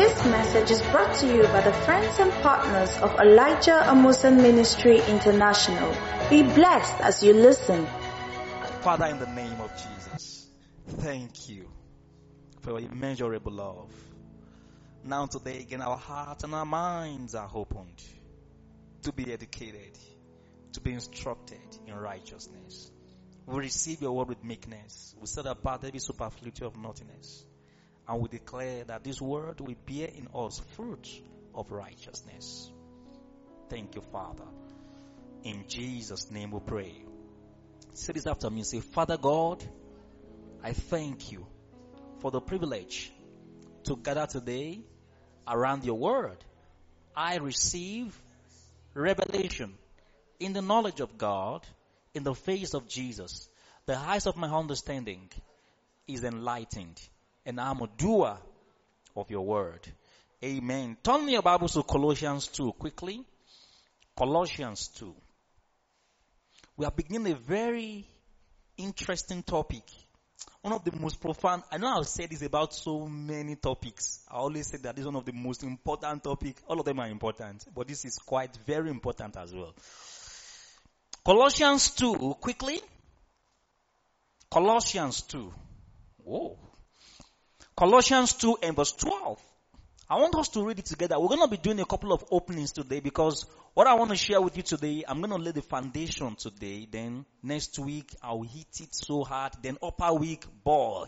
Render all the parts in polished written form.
This message is brought to you by the friends and partners of Elijah Amusan Ministry International. Be blessed as you listen. Father, in the name of Jesus, thank you for your immeasurable love. Now today again, our hearts and our minds are opened to be educated, to be instructed in righteousness. We receive your word with meekness. We set apart every superfluity of naughtiness. And we declare that this word will bear in us fruit of righteousness. Thank you, Father. In Jesus' name we pray. Say this after me. Say, Father God, I thank you for the privilege to gather today around your word. I receive revelation in the knowledge of God, in the face of Jesus. The eyes of my understanding is enlightened, and I'm a doer of your word. Amen. Turn your Bibles to Colossians 2 quickly. Colossians 2. We are beginning a very interesting topic. One of the most profound. I know I've said this about so many topics. I always say that this is one of the most important topics. All of them are important, but this is quite very important as well. Colossians 2, quickly. Colossians 2. Whoa. Colossians 2 and verse 12. I want us to read it together. We're going to be doing a couple of openings today because what I want to share with you today, I'm going to lay the foundation today. Then next week, I'll hit it so hard. Then upper week, boy,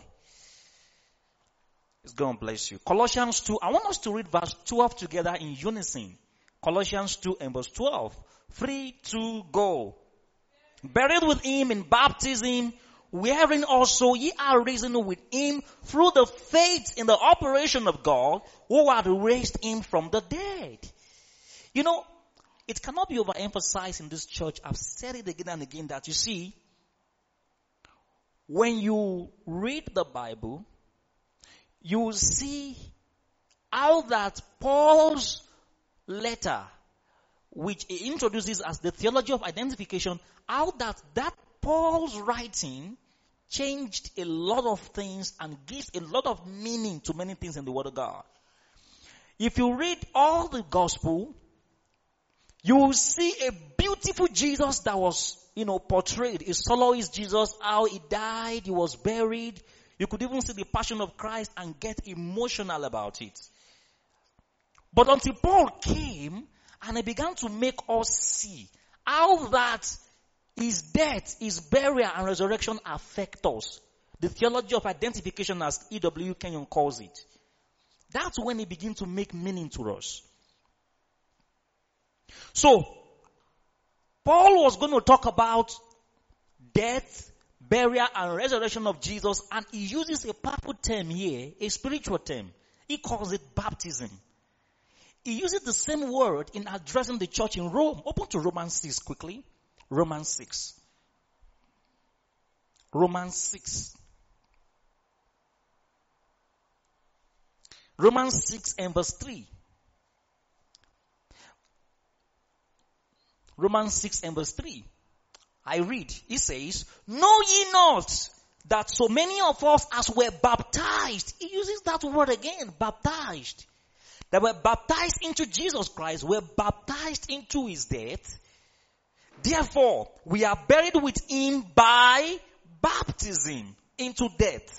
it's going to bless you. Colossians 2, I want us to read verse 12 together in unison. Colossians 2 and verse 12. 3, 2, go. Buried with him in baptism, wherein also ye are risen with him through the faith in the operation of God, who had raised him from the dead. You know, it cannot be overemphasized in this church. I've said it again and again that you see, when you read the Bible, you will see how that Paul's letter, which he introduces as the theology of identification, how that Paul's writing changed a lot of things and gives a lot of meaning to many things in the Word of God. If you read all the gospel, you will see a beautiful Jesus that was, portrayed. A soloist Jesus, how he died, he was buried. You could even see the passion of Christ and get emotional about it. But until Paul came and he began to make us see how that his death, his burial, and resurrection affect us. The theology of identification, as E.W. Kenyon calls it. That's when it begins to make meaning to us. So, Paul was going to talk about death, burial, and resurrection of Jesus, and he uses a powerful term here, a spiritual term. He calls it baptism. He uses the same word in addressing the church in Rome. Open to Romans 6 quickly. Romans 6. Romans 6. Romans 6 and verse 3. Romans 6 and verse 3. I read. He says, know ye not that so many of us as were baptized. He uses that word again, baptized. That were baptized into Jesus Christ, were baptized into his death. Therefore, we are buried with him by baptism into death.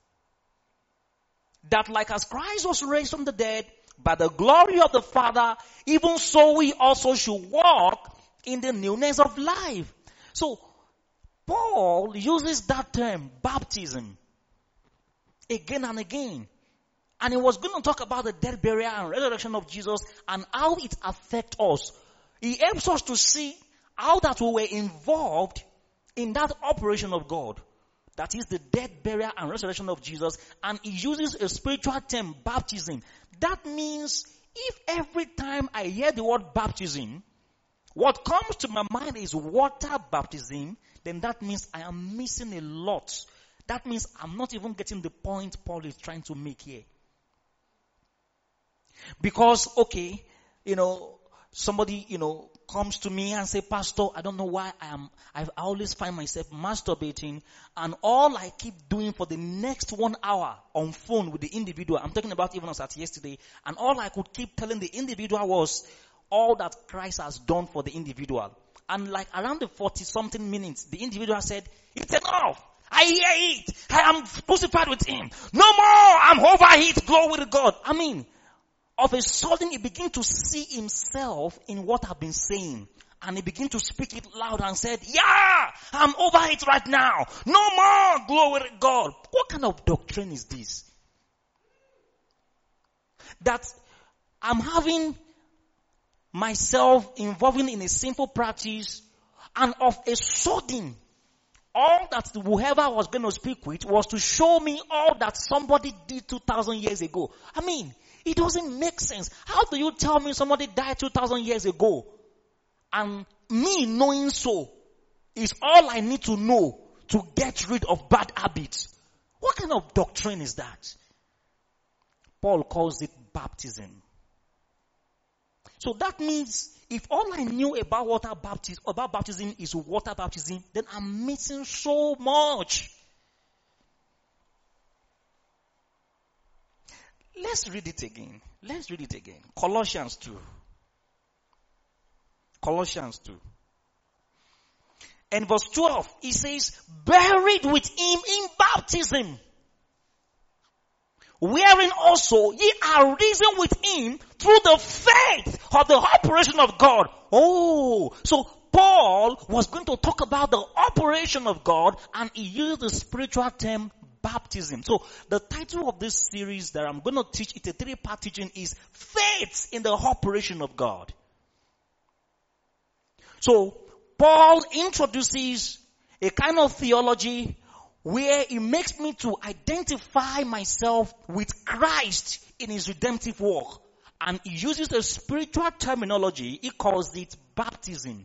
That like as Christ was raised from the dead by the glory of the Father, even so we also should walk in the newness of life. So, Paul uses that term, baptism, again and again. And he was going to talk about the death, burial, and resurrection of Jesus and how it affects us. He helps us to see how that we were involved in that operation of God. That is the death, burial, and resurrection of Jesus. And he uses a spiritual term, baptism. That means if every time I hear the word baptism, what comes to my mind is water baptism, then that means I am missing a lot. That means I'm not even getting the point Paul is trying to make here. Because, somebody, comes to me and say, Pastor, I don't know why I always find myself masturbating, and all I keep doing for the next 1 hour on phone with the individual, I'm talking about even as at yesterday, and all I could keep telling the individual was all that Christ has done for the individual. And like around the 40 something minutes, the individual said, it's enough. I hear it. I am crucified with him. No more. I'm over it. Glory to God. I mean, of a sudden, he began to see himself in what I've been saying. And he began to speak it loud and said, yeah, I'm over it right now. No more. Glory to God. What kind of doctrine is this? That I'm having myself involving in a simple practice, and of a sudden, all that whoever I was going to speak with was to show me all that somebody did 2,000 years ago. I mean, it doesn't make sense. How do you tell me somebody died 2,000 years ago? And me knowing so is all I need to know to get rid of bad habits. What kind of doctrine is that? Paul calls it baptism. So that means if all I knew about baptism is water baptism, then I'm missing so much. Let's read it again. Colossians 2. And verse 12, it says, buried with him in baptism, wherein also ye are risen with him through the faith of the operation of God. Oh, so Paul was going to talk about the operation of God, and he used the spiritual term baptism. So the title of this series that I'm going to teach, it's a 3-part teaching, is Faith in the Operation of God. So Paul introduces a kind of theology where it makes me to identify myself with Christ in his redemptive work. And he uses a spiritual terminology. He calls it baptism.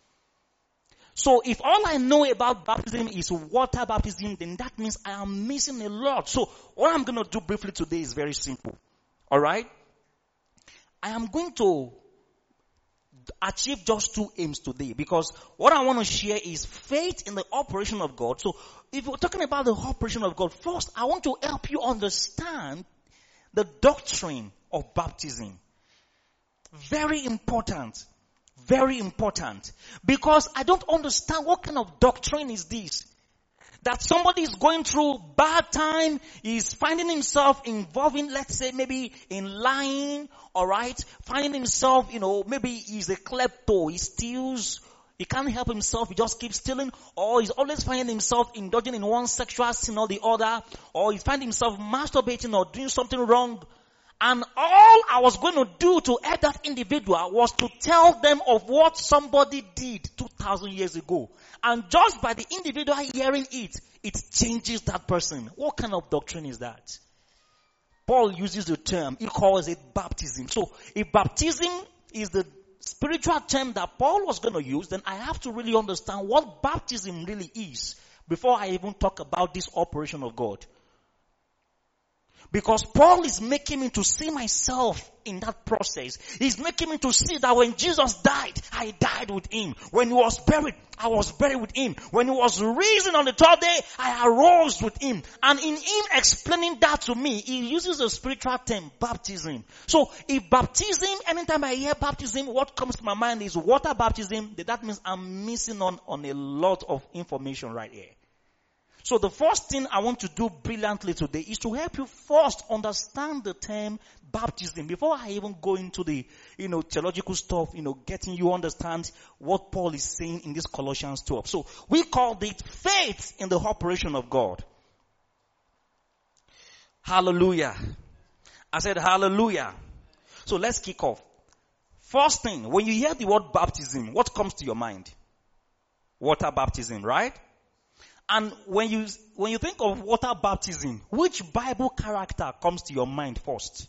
So if all I know about baptism is water baptism, then that means I am missing a lot. So what I'm going to do briefly today is very simple. Alright? I am going to achieve just 2 aims today, because what I want to share is faith in the operation of God. So if we're talking about the operation of God, first I want to help you understand the doctrine of baptism. Very important. Very important. Because I don't understand what kind of doctrine is this. That somebody is going through bad time, is finding himself involving, let's say, maybe in lying, alright? Finding himself, maybe he's a klepto, he steals, he can't help himself, he just keeps stealing, or he's always finding himself indulging in one sexual sin or the other, or he's finding himself masturbating or doing something wrong. And all I was going to do to help that individual was to tell them of what somebody did 2,000 years ago. And just by the individual hearing it, it changes that person. What kind of doctrine is that? Paul uses the term, he calls it baptism. So if baptism is the spiritual term that Paul was going to use, then I have to really understand what baptism really is before I even talk about this operation of God. Because Paul is making me to see myself in that process. He's making me to see that when Jesus died, I died with him. When he was buried, I was buried with him. When he was risen on the 3rd day, I arose with him. And in him explaining that to me, he uses a spiritual term, baptism. So if baptism, anytime I hear baptism, what comes to my mind is water baptism, that means I'm missing on a lot of information right here. So the first thing I want to do brilliantly today is to help you first understand the term baptism before I even go into the, theological stuff, getting you understand what Paul is saying in this Colossians 12. So we called it faith in the operation of God. Hallelujah. I said hallelujah. So let's kick off. First thing, when you hear the word baptism, what comes to your mind? Water baptism, right? And when you think of water baptism, which Bible character comes to your mind first?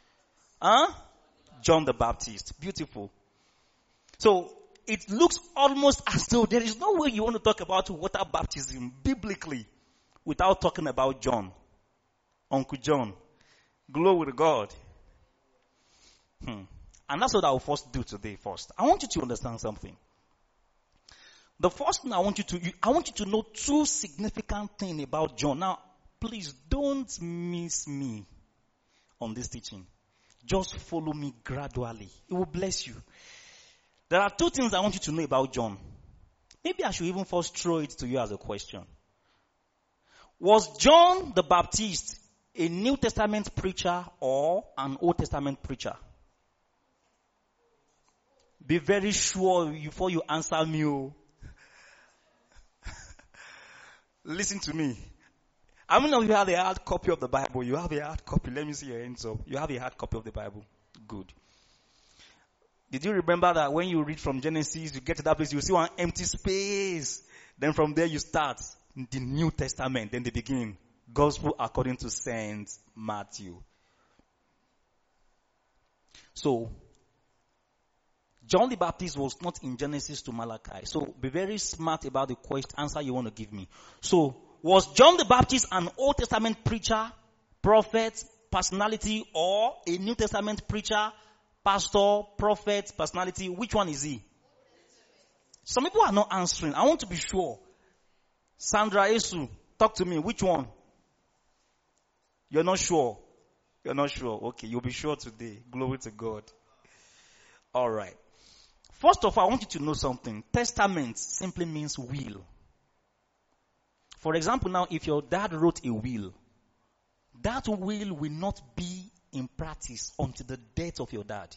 John the Baptist. Beautiful. So it looks almost as though there is no way you want to talk about water baptism biblically without talking about John. Uncle John. Glory to God. And that's what I will first do today first. I want you to understand something. The first thing I want you to know two significant things about John. Now, please don't miss me on this teaching. Just follow me gradually. It will bless you. There are two things I want you to know about John. Maybe I should even first throw it to you as a question. Was John the Baptist a New Testament preacher or an Old Testament preacher? Be very sure before you answer me. Listen to me. How many of you have a hard copy of the Bible? You have a hard copy. Let me see your hands up. You have a hard copy of the Bible. Good. Did you remember that when you read from Genesis, you get to that place, you see one empty space. Then from there you start the New Testament. Then they begin. Gospel according to Saint Matthew. So, John the Baptist was not in Genesis to Malachi. So be very smart about the answer you want to give me. So, was John the Baptist an Old Testament preacher, prophet, personality, or a New Testament preacher, pastor, prophet, personality? Which one is he? Some people are not answering. I want to be sure. Sandra Esu, talk to me. Which one? You're not sure. You're not sure. Okay, you'll be sure today. Glory to God. All right. First of all, I want you to know something. Testament simply means will. For example, now, if your dad wrote a will, that will not be in practice until the death of your dad.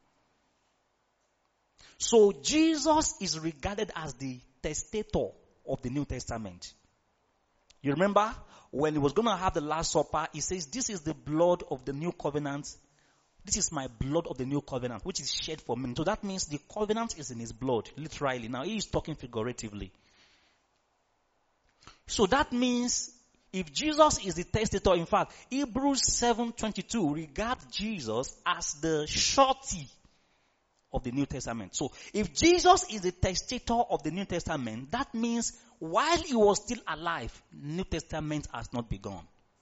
So, Jesus is regarded as the testator of the New Testament. You remember when he was going to have the Last Supper, he says, "This is the blood of the new covenant. This is my blood of the new covenant, which is shed for men." So that means the covenant is in his blood, literally. Now he is talking figuratively. So that means if Jesus is the testator, in fact, Hebrews 7:22 regards Jesus as the surety of the New Testament. So if Jesus is the testator of the New Testament, that means while he was still alive, New Testament has not begun.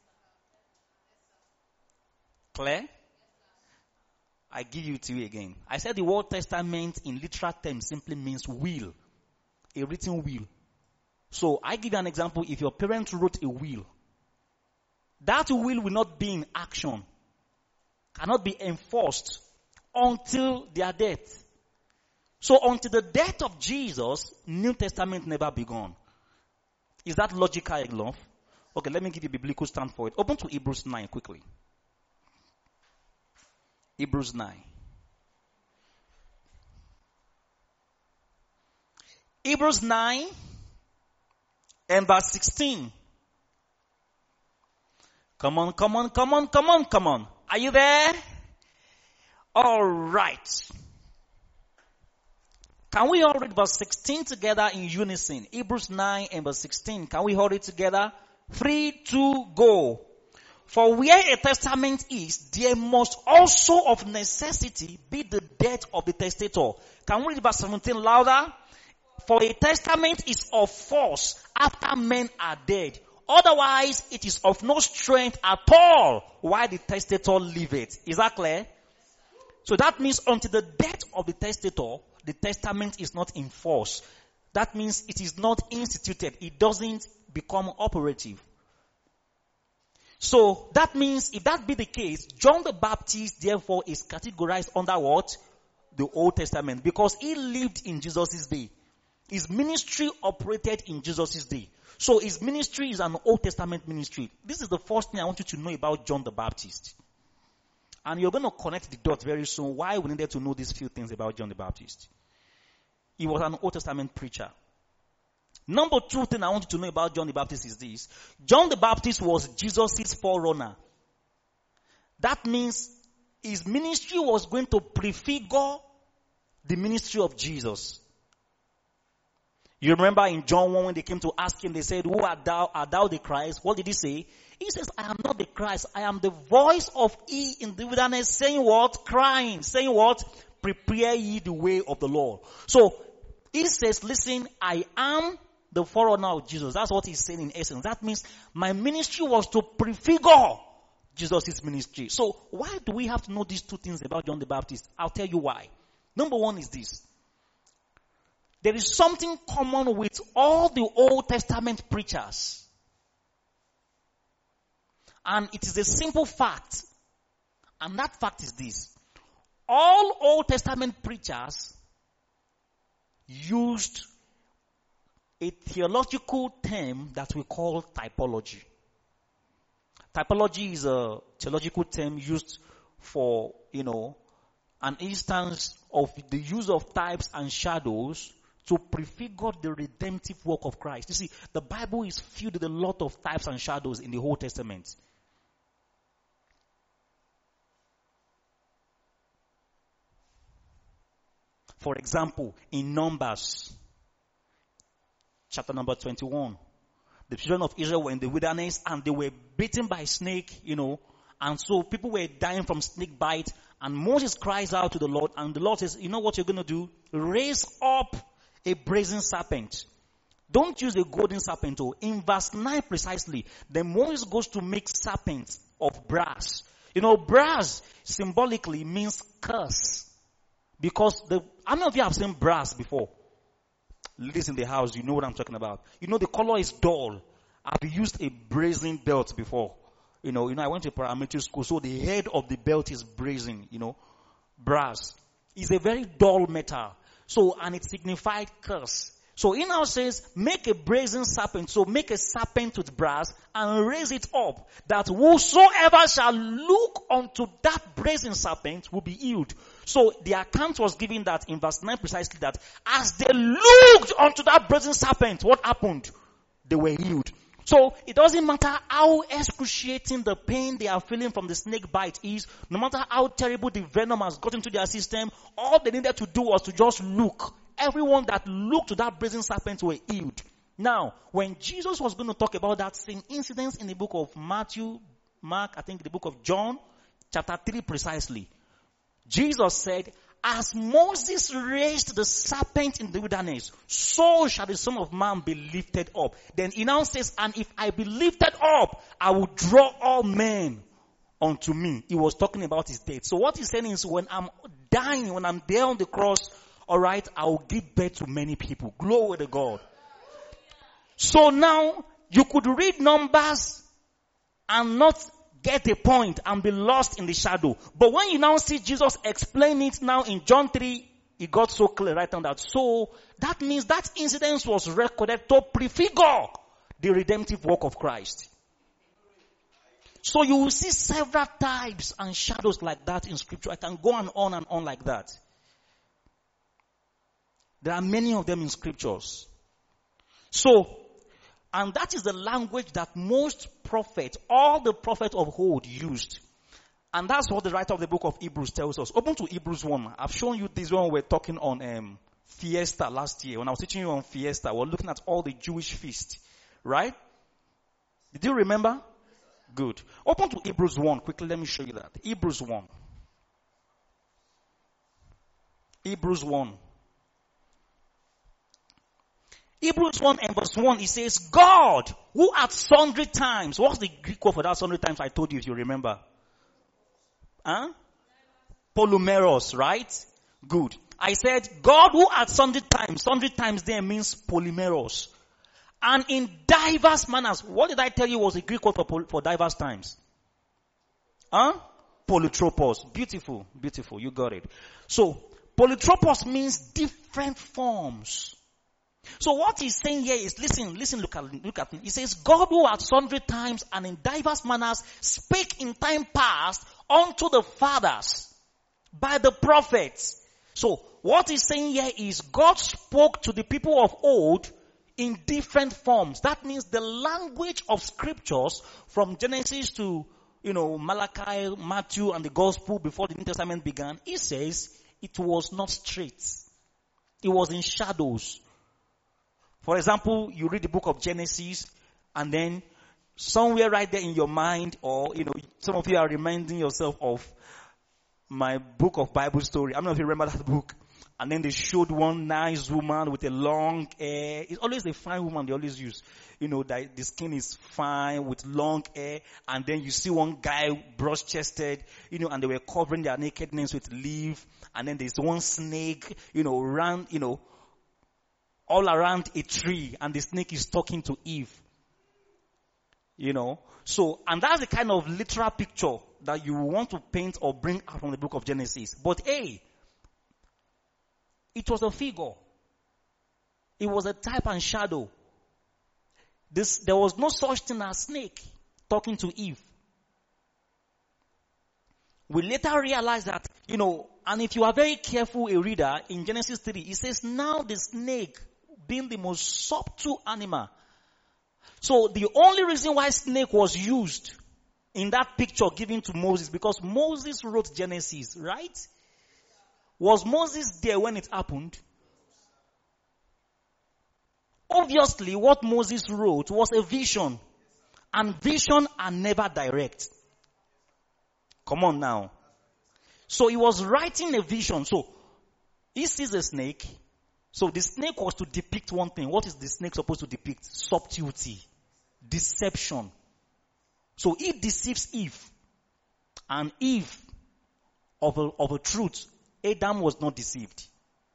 Clear? I give you to you again. I said the word testament in literal terms simply means will. A written will. So I give you an example. If your parents wrote a will, that will not be in action. Cannot be enforced until their death. So until the death of Jesus, New Testament never begun. Is that logical enough? Okay, let me give you a biblical stand for it. Open to Hebrews 9 quickly. Hebrews 9. Hebrews 9 and verse 16. Come on. Are you there? All right. Can we all read verse 16 together in unison? Hebrews 9 and verse 16. Can we hold it together? 3, 2, go. For where a testament is, there must also of necessity be the death of the testator. Can we read verse 17 louder? For a testament is of force after men are dead. Otherwise, it is of no strength at all while the testator liveth. Is that clear? So that means until the death of the testator, the testament is not in force. That means it is not instituted. It doesn't become operative. So that means if that be the case, John the Baptist therefore is categorized under what? The Old Testament, because he lived in Jesus' day. His ministry operated in Jesus' day. So his ministry is an Old Testament ministry. This is the first thing I want you to know about John the Baptist. And you're going to connect the dots very soon why we needed to know these few things about John the Baptist. He was an Old Testament preacher. Number 2 thing I want you to know about John the Baptist is this. John the Baptist was Jesus' forerunner. That means his ministry was going to prefigure the ministry of Jesus. You remember in John 1 when they came to ask him, they said, "Who art thou? Art thou the Christ?" What did he say? He says, "I am not the Christ. I am the voice of he in the wilderness saying what? Crying. Saying what? Prepare ye the way of the Lord." So he says, listen, I am the forerunner of Jesus. That's what he's saying in essence. That means my ministry was to prefigure Jesus' ministry. So why do we have to know these two things about John the Baptist? I'll tell you why. Number one is this. There is something common with all the Old Testament preachers. And it is a simple fact. And that fact is this. All Old Testament preachers used a theological term that we call typology. Typology is a theological term used for, an instance of the use of types and shadows to prefigure the redemptive work of Christ. You see, the Bible is filled with a lot of types and shadows in the Old Testament. For example, in Numbers, chapter number 21, the children of Israel were in the wilderness and they were bitten by a snake, and so people were dying from snake bite, and Moses cries out to the Lord, and the Lord says, you know what you're going to do? Raise up a brazen serpent. Don't use a golden serpent. In verse 9 precisely, then Moses goes to make serpents of brass. Brass symbolically means curse. Because how many of you have seen brass before? Ladies in the house, you know what I'm talking about. The color is dull. I've used a brazen belt before. I went to paramilitary school, so the head of the belt is brazen, brass. It's a very dull metal. So, and it signified curse. So he now says, make a brazen serpent. So make a serpent with brass and raise it up, that whosoever shall look unto that brazen serpent will be healed. So the account was given that in verse 9 precisely, that as they looked unto that brazen serpent, what happened? They were healed. So it doesn't matter how excruciating the pain they are feeling from the snake bite is, no matter how terrible the venom has got into their system, all they needed to do was to just look. Everyone that looked to that brazen serpent were healed. Now, when Jesus was going to talk about that same incident in the book of Matthew, Mark, I think the book of John, chapter 3 precisely, Jesus said, as Moses raised the serpent in the wilderness, so shall the Son of Man be lifted up. Then he now says, and if I be lifted up, I will draw all men unto me. He was talking about his death. So what he's saying is, when I'm dying, when I'm there on the cross, alright, I will give birth to many people. Glory to God. So now, you could read Numbers and not get a point and be lost in the shadow. But when you now see Jesus explain it now in John 3, it got so clear right now that so that means that incident was recorded to prefigure the redemptive work of Christ. So you will see several types and shadows like that in scripture. I can go on and on like that. There are many of them in scriptures. So, and that is the language that most prophets, all the prophets of old used. And that's what the writer of the book of Hebrews tells us. Open to Hebrews 1. I've shown you this one we're talking on Fiesta last year. When I was teaching you on Fiesta, we're looking at all the Jewish feasts. Right? Did you remember? Good. Open to Hebrews 1. Quickly, let me show you that. Hebrews 1. Hebrews 1. Hebrews 1 and verse 1, it says, God, who at sundry times, what's the Greek word for that sundry times I told you if you remember? Polymeros, right? Good. I said, God who at sundry times there means polymeros. And in diverse manners, what did I tell you was the Greek word for diverse times? Polytropos. Beautiful, beautiful, you got it. So, polytropos means different forms. So what he's saying here is, listen, look at me. He says, God who at sundry times and in diverse manners spake in time past unto the fathers by the prophets. So what he's saying here is, God spoke to the people of old in different forms. That means the language of scriptures from Genesis to, Malachi, Matthew and the gospel before the New Testament began. He says it was not straight. It was in shadows. For example, you read the book of Genesis and then somewhere right there in your mind, or, some of you are reminding yourself of my book of Bible story. I don't know if you remember that book. And then they showed one nice woman with a long hair. It's always a fine woman they always use. That the skin is fine with long hair. And then you see one guy brush-chested, and they were covering their nakedness with leaf. And then there's one snake, around, all around a tree. And the snake is talking to Eve. So, and that's the kind of literal picture that you want to paint or bring out from the book of Genesis. But hey, it was a figure. It was a type and shadow. There was no such thing as snake talking to Eve. We later realized that, and if you are very careful, a reader, in Genesis 3, it says, now the snake being the most subtle animal. So the only reason why snake was used in that picture given to Moses, because Moses wrote Genesis, right? Was Moses there when it happened? Obviously, what Moses wrote was a vision. And vision are never direct. Come on now. So he was writing a vision. So he sees a snake. So the snake was to depict one thing. What is the snake supposed to depict? Subtlety. Deception. So he deceives Eve. And Eve, of a truth, Adam was not deceived.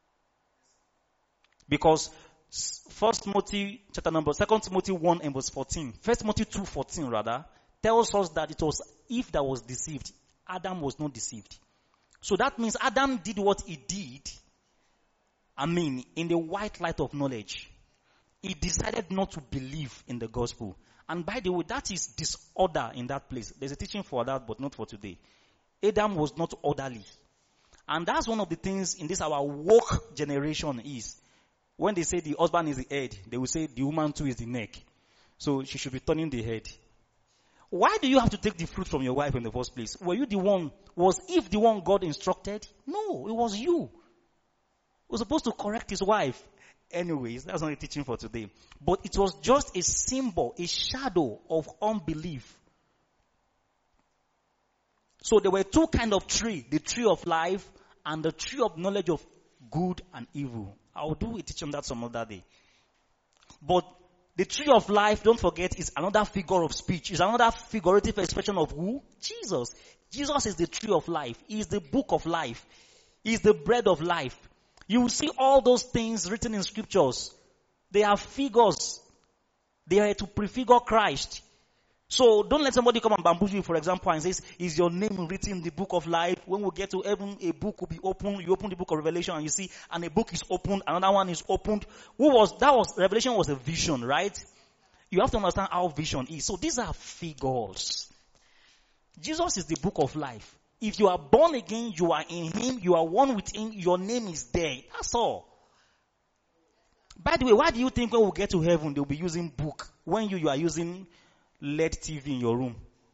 Because 2 Timothy 1 and verse 14, 1 Timothy 2:14 rather, tells us that it was Eve that was deceived. Adam was not deceived. So that means Adam did what he did, in the white light of knowledge. He decided not to believe in the gospel. And by the way, that is disorder in that place. There's a teaching for that, but not for today. Adam was not orderly. And that's one of the things in this our woke generation is. When they say the husband is the head, they will say the woman too is the neck. So she should be turning the head. Why do you have to take the fruit from your wife in the first place? Were you the one? Was Eve the one God instructed? No, it was you. He was supposed to correct his wife. Anyways, that's not a teaching for today. But it was just a symbol, a shadow of unbelief. So there were two kinds of tree, the tree of life and the tree of knowledge of good and evil. I'll do a teaching on that some other day. But the tree of life, don't forget, is another figure of speech. It's another figurative expression of who? Jesus. Jesus is the tree of life. He is the book of life. He is the bread of life. You will see all those things written in scriptures. They are figures. They are to prefigure Christ. So don't let somebody come and bamboozle you, for example, and says, is your name written in the book of life? When we get to heaven, a book will be opened. You open the book of Revelation and you see, and a book is opened, another one is opened. Revelation was a vision, right? You have to understand how vision is. So these are figures. Jesus is the book of life. If you are born again, you are in him, you are one with him, your name is there. That's all. By the way, why do you think when we get to heaven, they'll be using book when you are using LED TV in your room?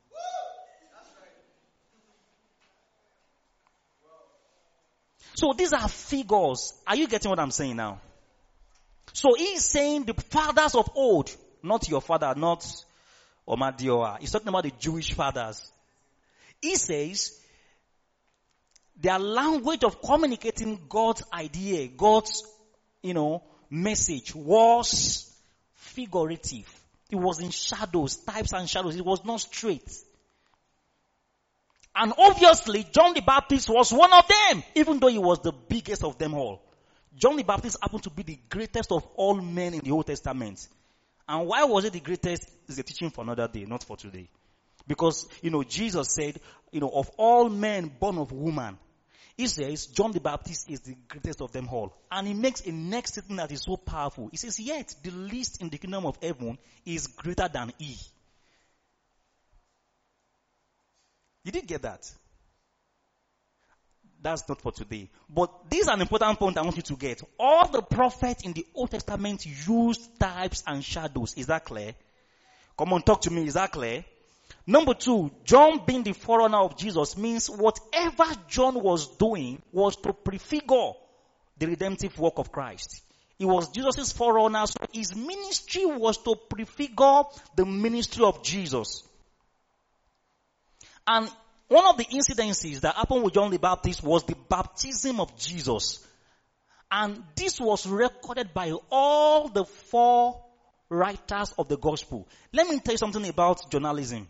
So these are figures. Are you getting what I'm saying now? So he's saying the fathers of old, not your father, not Omadioa. He's talking about the Jewish fathers. He says their language of communicating God's idea, God's, message was figurative. It was in shadows, types and shadows. It was not straight. And obviously, John the Baptist was one of them, even though he was the biggest of them all. John the Baptist happened to be the greatest of all men in the Old Testament. And why was it the greatest is a teaching for another day, not for today. Because, Jesus said, of all men born of woman, he says John the Baptist is the greatest of them all. And he makes a next statement that is so powerful. He says, yet the least in the kingdom of heaven is greater than he. You did get that? That's not for today. But this is an important point I want you to get. All the prophets in the Old Testament used types and shadows. Is that clear? Come on, talk to me. Is that clear? Number 2, John being the forerunner of Jesus means whatever John was doing was to prefigure the redemptive work of Christ. He was Jesus' forerunner, so his ministry was to prefigure the ministry of Jesus. And one of the incidences that happened with John the Baptist was the baptism of Jesus. And this was recorded by all the 4 writers of the gospel. Let me tell you something about journalism.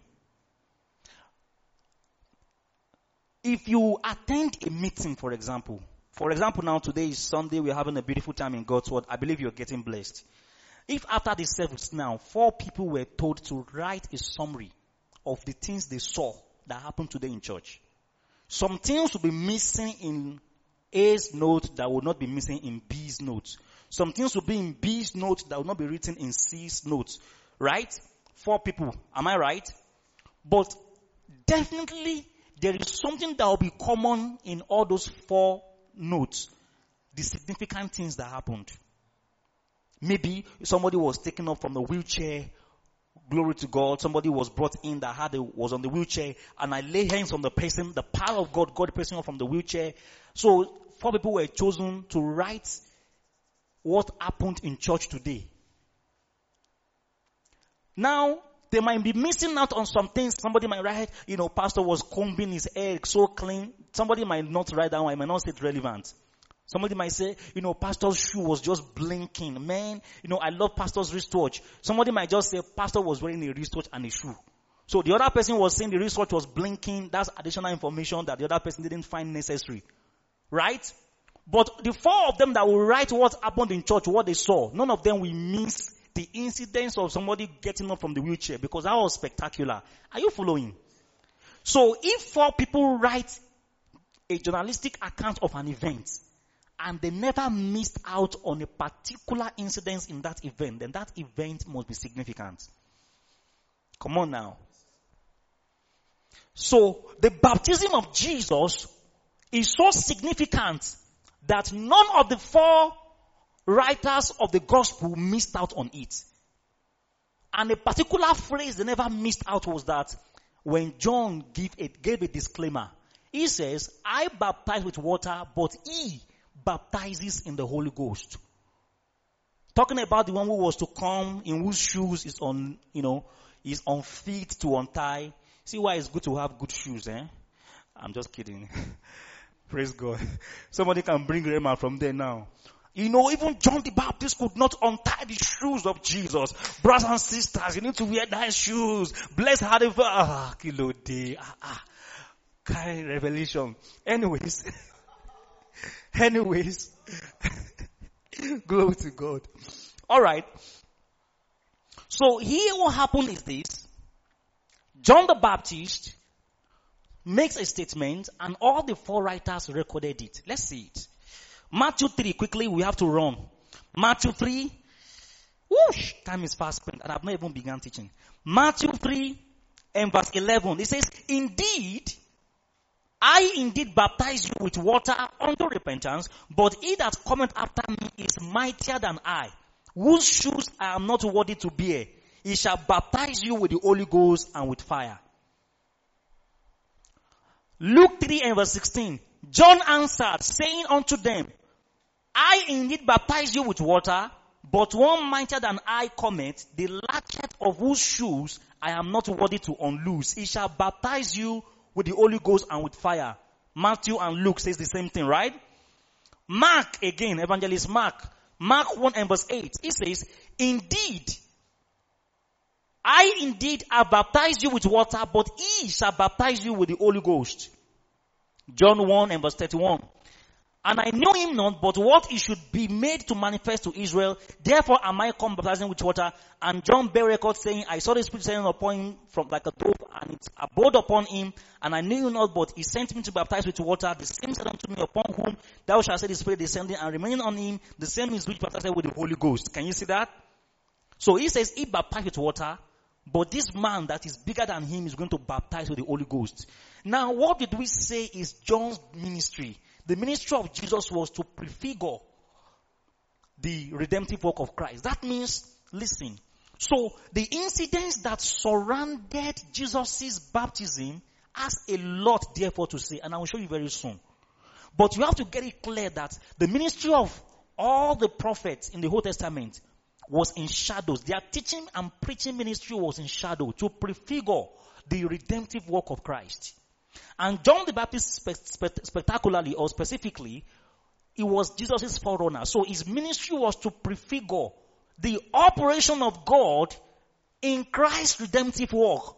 If you attend a meeting, for example now today is Sunday, we're having a beautiful time in God's word. I believe you're getting blessed. If after the service now, 4 people were told to write a summary of the things they saw that happened today in church, some things will be missing in A's note that will not be missing in B's note. Some things will be in B's note that will not be written in C's note. Right? 4 people. Am I right? But definitely there is something that will be common in all those 4 notes. The significant things that happened. Maybe somebody was taken up from the wheelchair. Glory to God. Somebody was brought in that was on the wheelchair, and I lay hands on the person. The power of God got the person up from the wheelchair. So 4 people were chosen to write what happened in church today. Now, they might be missing out on some things. Somebody might write, pastor was combing his hair so clean. Somebody might not write that one. I might not say it's relevant. Somebody might say, pastor's shoe was just blinking. Man, I love pastor's wristwatch. Somebody might just say, pastor was wearing a wristwatch and a shoe. So the other person was saying the wristwatch was blinking. That's additional information that the other person didn't find necessary. Right? But the 4 of them that will write what happened in church, what they saw, none of them will miss the incidents of somebody getting up from the wheelchair, because that was spectacular. Are you following? So if 4 people write a journalistic account of an event, and they never missed out on a particular incident in that event, then that event must be significant. Come on now. So the baptism of Jesus is so significant that none of the 4 writers of the gospel missed out on it. And a particular phrase they never missed out was that when John gave a disclaimer, he says, I baptize with water, but he baptizes in the Holy Ghost. Talking about the one who was to come, in whose shoes is unfit to untie. See why it's good to have good shoes, eh? I'm just kidding. Praise God. Somebody can bring Rema from there now. Even John the Baptist could not untie the shoes of Jesus. Brothers and sisters, you need to wear nice shoes. Blessed are the kilo day. Revelation. Anyways. Glory to God. Alright. So here what happened is this. John the Baptist makes a statement and all the 4 writers recorded it. Let's see it. Matthew 3, quickly, we have to run. Matthew 3. Whoosh, time is fast spent and I've not even begun teaching. Matthew 3 and verse 11. It says, Indeed, I indeed baptize you with water unto repentance, but he that cometh after me is mightier than I, whose shoes I am not worthy to bear. He shall baptize you with the Holy Ghost and with fire. Luke 3 and verse 16. John answered, saying unto them, I indeed baptize you with water, but one mightier than I cometh, the latchet of whose shoes I am not worthy to unloose. He shall baptize you with the Holy Ghost and with fire. Matthew and Luke says the same thing, right? Mark again, evangelist Mark 1 and verse 8. He says, Indeed, I indeed have baptized you with water, but he shall baptize you with the Holy Ghost. John 1 and verse 31. And I knew him not, but what he should be made to manifest to Israel. Therefore am I come baptizing with water. And John bare record saying, I saw the Spirit descending upon him from like a dove, and it abode upon him. And I knew him not, but he sent me to baptize with water. The same said unto me, upon whom thou shalt see the Spirit descending and remaining on him. The same is which baptized with the Holy Ghost. Can you see that? So he says he baptized with water, but this man that is bigger than him is going to baptize with the Holy Ghost. Now, what did we say is John's ministry? The ministry of Jesus was to prefigure the redemptive work of Christ. That means, listen, so the incidents that surrounded Jesus' baptism has a lot therefore to say, and I will show you very soon. But you have to get it clear that the ministry of all the prophets in the Old Testament was in shadows. Their teaching and preaching ministry was in shadow to prefigure the redemptive work of Christ. And John the Baptist spectacularly or specifically he was Jesus' forerunner. So his ministry was to prefigure the operation of God in Christ's redemptive work.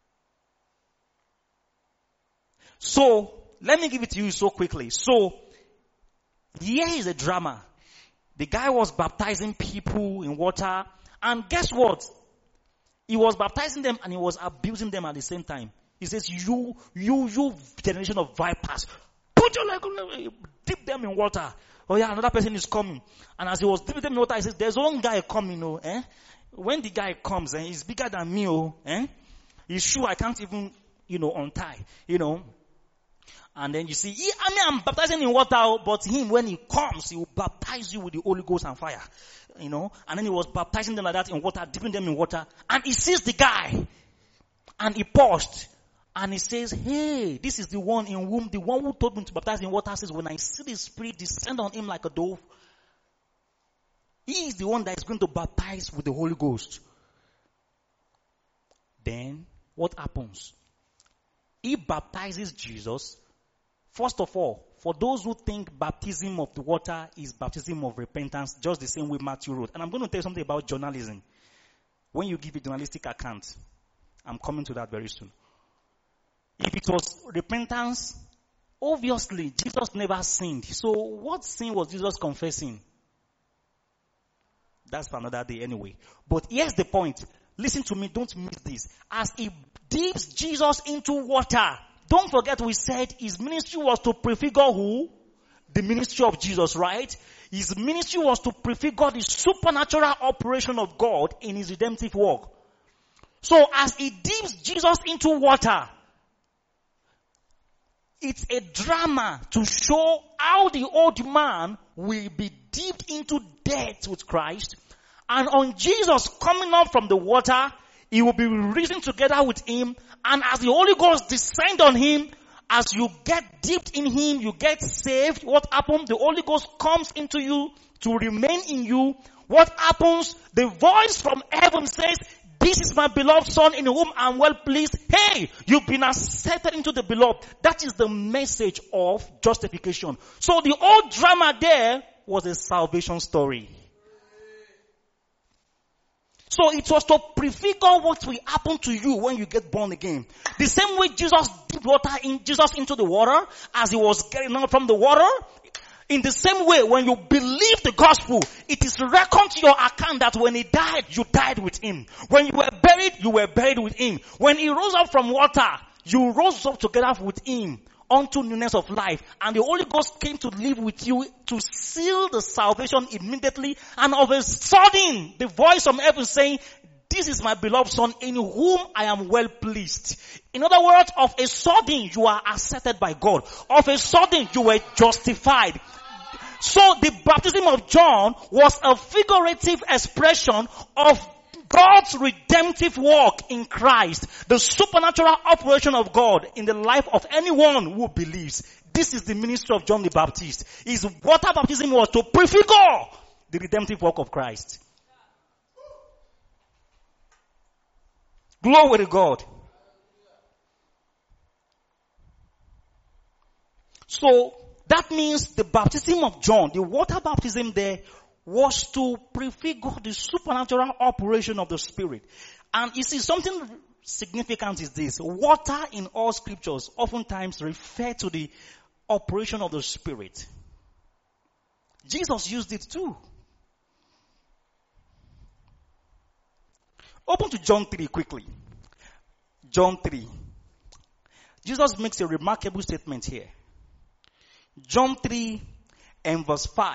So, let me give it to you so quickly. So, here is a drama. The guy was baptizing people in water, and guess what? He was baptizing them and he was abusing them at the same time. He says, you generation of vipers, put your leg, dip them in water. Oh yeah, another person is coming. And as he was dipping them in water, he says, there's one guy coming, When the guy comes, he's bigger than me, He's sure I can't even, untie, And then you see, I'm baptizing in water, but him, when he comes, he will baptize you with the Holy Ghost and fire. And then he was baptizing them like that in water, dipping them in water. And he sees the guy. And he paused. And he says, hey, this is the one who told me to baptize in water says, when I see the Spirit descend on him like a dove, he is the one that is going to baptize with the Holy Ghost. Then, what happens? He baptizes Jesus. First of all, for those who think baptism of the water is baptism of repentance, just the same way Matthew wrote. And I'm going to tell you something about journalism. When you give a journalistic account, I'm coming to that very soon. If it was repentance, obviously Jesus never sinned. So what sin was Jesus confessing? That's for another day anyway. But here's the point. Listen to me, don't miss this. As he dips Jesus into water, don't forget we said his ministry was to prefigure who? The ministry of Jesus, right? His ministry was to prefigure the supernatural operation of God in his redemptive work. So as he dips Jesus into water, it's a drama to show how the old man will be dipped into death with Christ. And on Jesus coming up from the water, he will be risen together with him. And as the Holy Ghost descend on him, as you get dipped in him, you get saved. What happens? The Holy Ghost comes into you to remain in you. What happens? The voice from heaven says, this is my beloved son in whom I'm well pleased. Hey, you've been accepted into the beloved. That is the message of justification. So the old drama there was a salvation story. So it was to prefigure what will happen to you when you get born again. The same way Jesus dipped Jesus into the water as he was getting out from the water. In the same way, when you believe the gospel, it is reckoned to your account that when he died, you died with him. When you were buried with him. When he rose up from water, you rose up together with him unto newness of life. And the Holy Ghost came to live with you to seal the salvation immediately. And of a sudden, the voice from heaven saying, this is my beloved son in whom I am well pleased. In other words, of a sudden, you are accepted by God. Of a sudden, you were justified. So the baptism of John was a figurative expression of God's redemptive work in Christ. The supernatural operation of God in the life of anyone who believes. This is the ministry of John the Baptist. His water baptism was to prefigure the redemptive work of Christ. Glory to God. So, that means the baptism of John, the water baptism there, was to prefigure the supernatural operation of the Spirit. And you see, something significant is this. Water in all scriptures oftentimes refer to the operation of the Spirit. Jesus used it too. Open to John 3 quickly. John 3. Jesus makes a remarkable statement here. John 3 and verse 5.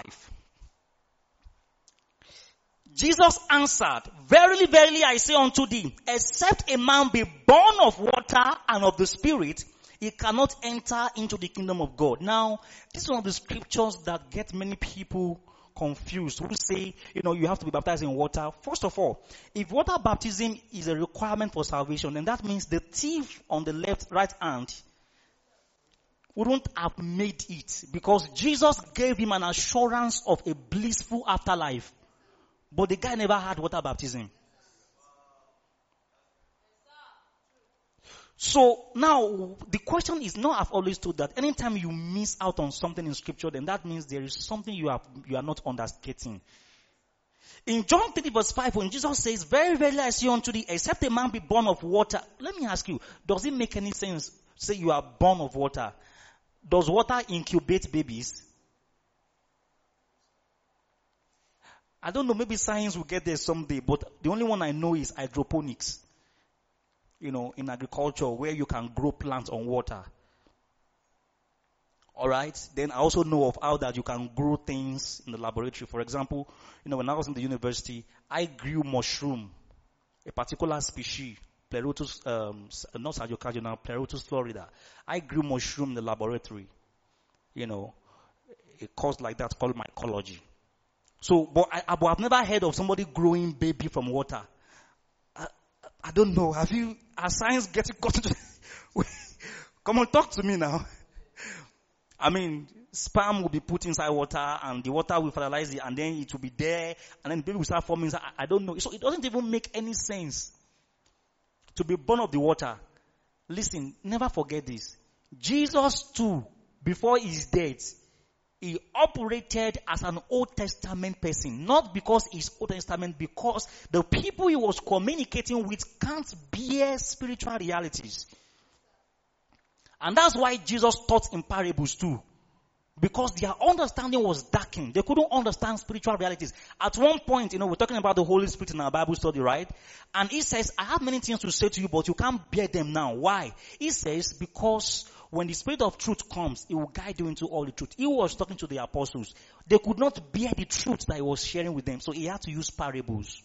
Jesus answered, verily, verily, I say unto thee, except a man be born of water and of the Spirit, he cannot enter into the kingdom of God. Now, this is one of the scriptures that get many people confused, who say, you have to be baptized in water. First of all, if water baptism is a requirement for salvation, then that means the thief on the right hand wouldn't have made it, because Jesus gave him an assurance of a blissful afterlife. But the guy never had water baptism. So now the question is, now I've always told that anytime you miss out on something in scripture, then that means there is something you are not understanding. In John 3 verse 5, when Jesus says, very, very I say unto thee, except a man be born of water. Let me ask you, does it make any sense say you are born of water? Does water incubate babies? I don't know, maybe science will get there someday, but the only one I know is hydroponics. In agriculture, where you can grow plants on water. Alright? Then I also know of how that you can grow things in the laboratory. For example, when I was in the university, I grew mushroom, a particular species, Pleurotus, not Sardiocardinal, Pleurotus florida. I grew mushroom in the laboratory. A course like that called mycology. So, but I've never heard of somebody growing baby from water. I don't know. Has science gotten to, come on, talk to me now. I mean, sperm will be put inside water and the water will fertilize it and then it will be there and then the baby will start forming. I don't know. So it doesn't even make any sense to be born of the water. Listen, never forget this. Jesus too, before his death, he operated as an Old Testament person. Not because he's Old Testament, because the people he was communicating with can't bear spiritual realities. And that's why Jesus taught in parables too. Because their understanding was darkened. They couldn't understand spiritual realities. At one point, we're talking about the Holy Spirit in our Bible study, right? And he says, I have many things to say to you, but you can't bear them now. Why? He says, because when the Spirit of truth comes, He will guide you into all the truth. He was talking to the apostles. They could not bear the truth that He was sharing with them, so He had to use parables.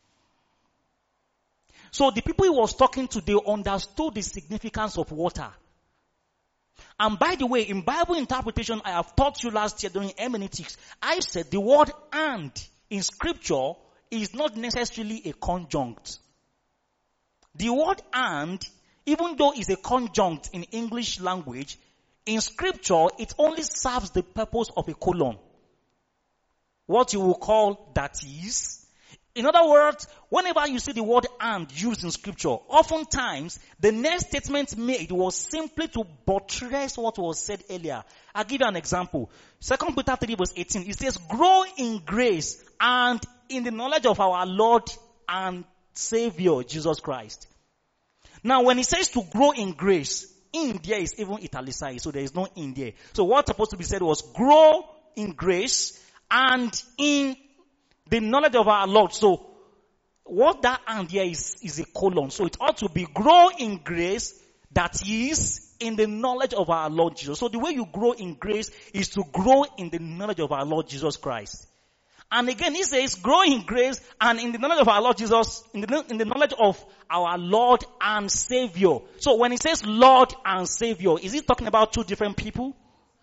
So the people He was talking to, they understood the significance of water. And by the way, in Bible interpretation, I have taught you last year during hermeneutics, I said the word "and" in scripture is not necessarily a conjunct. The word "and," even though it's a conjunct in English language, in scripture, it only serves the purpose of a colon. What you will call "that is." In other words, whenever you see the word "and" used in scripture, oftentimes the next statement made was simply to buttress what was said earlier. I'll give you an example. 2 Peter 3 verse 18, it says, grow in grace and in the knowledge of our Lord and Savior, Jesus Christ. Now, when it says to grow in grace, in there is even italicized, so there is no in there. So what's supposed to be said was grow in grace and in the knowledge of our Lord. So what that "and" here is a colon. So it ought to be grow in grace, that is in the knowledge of our Lord Jesus. So the way you grow in grace is to grow in the knowledge of our Lord Jesus Christ. And again, he says, grow in grace and in the knowledge of our Lord Jesus, in the knowledge of our Lord and Savior. So when he says Lord and Savior, is he talking about two different people?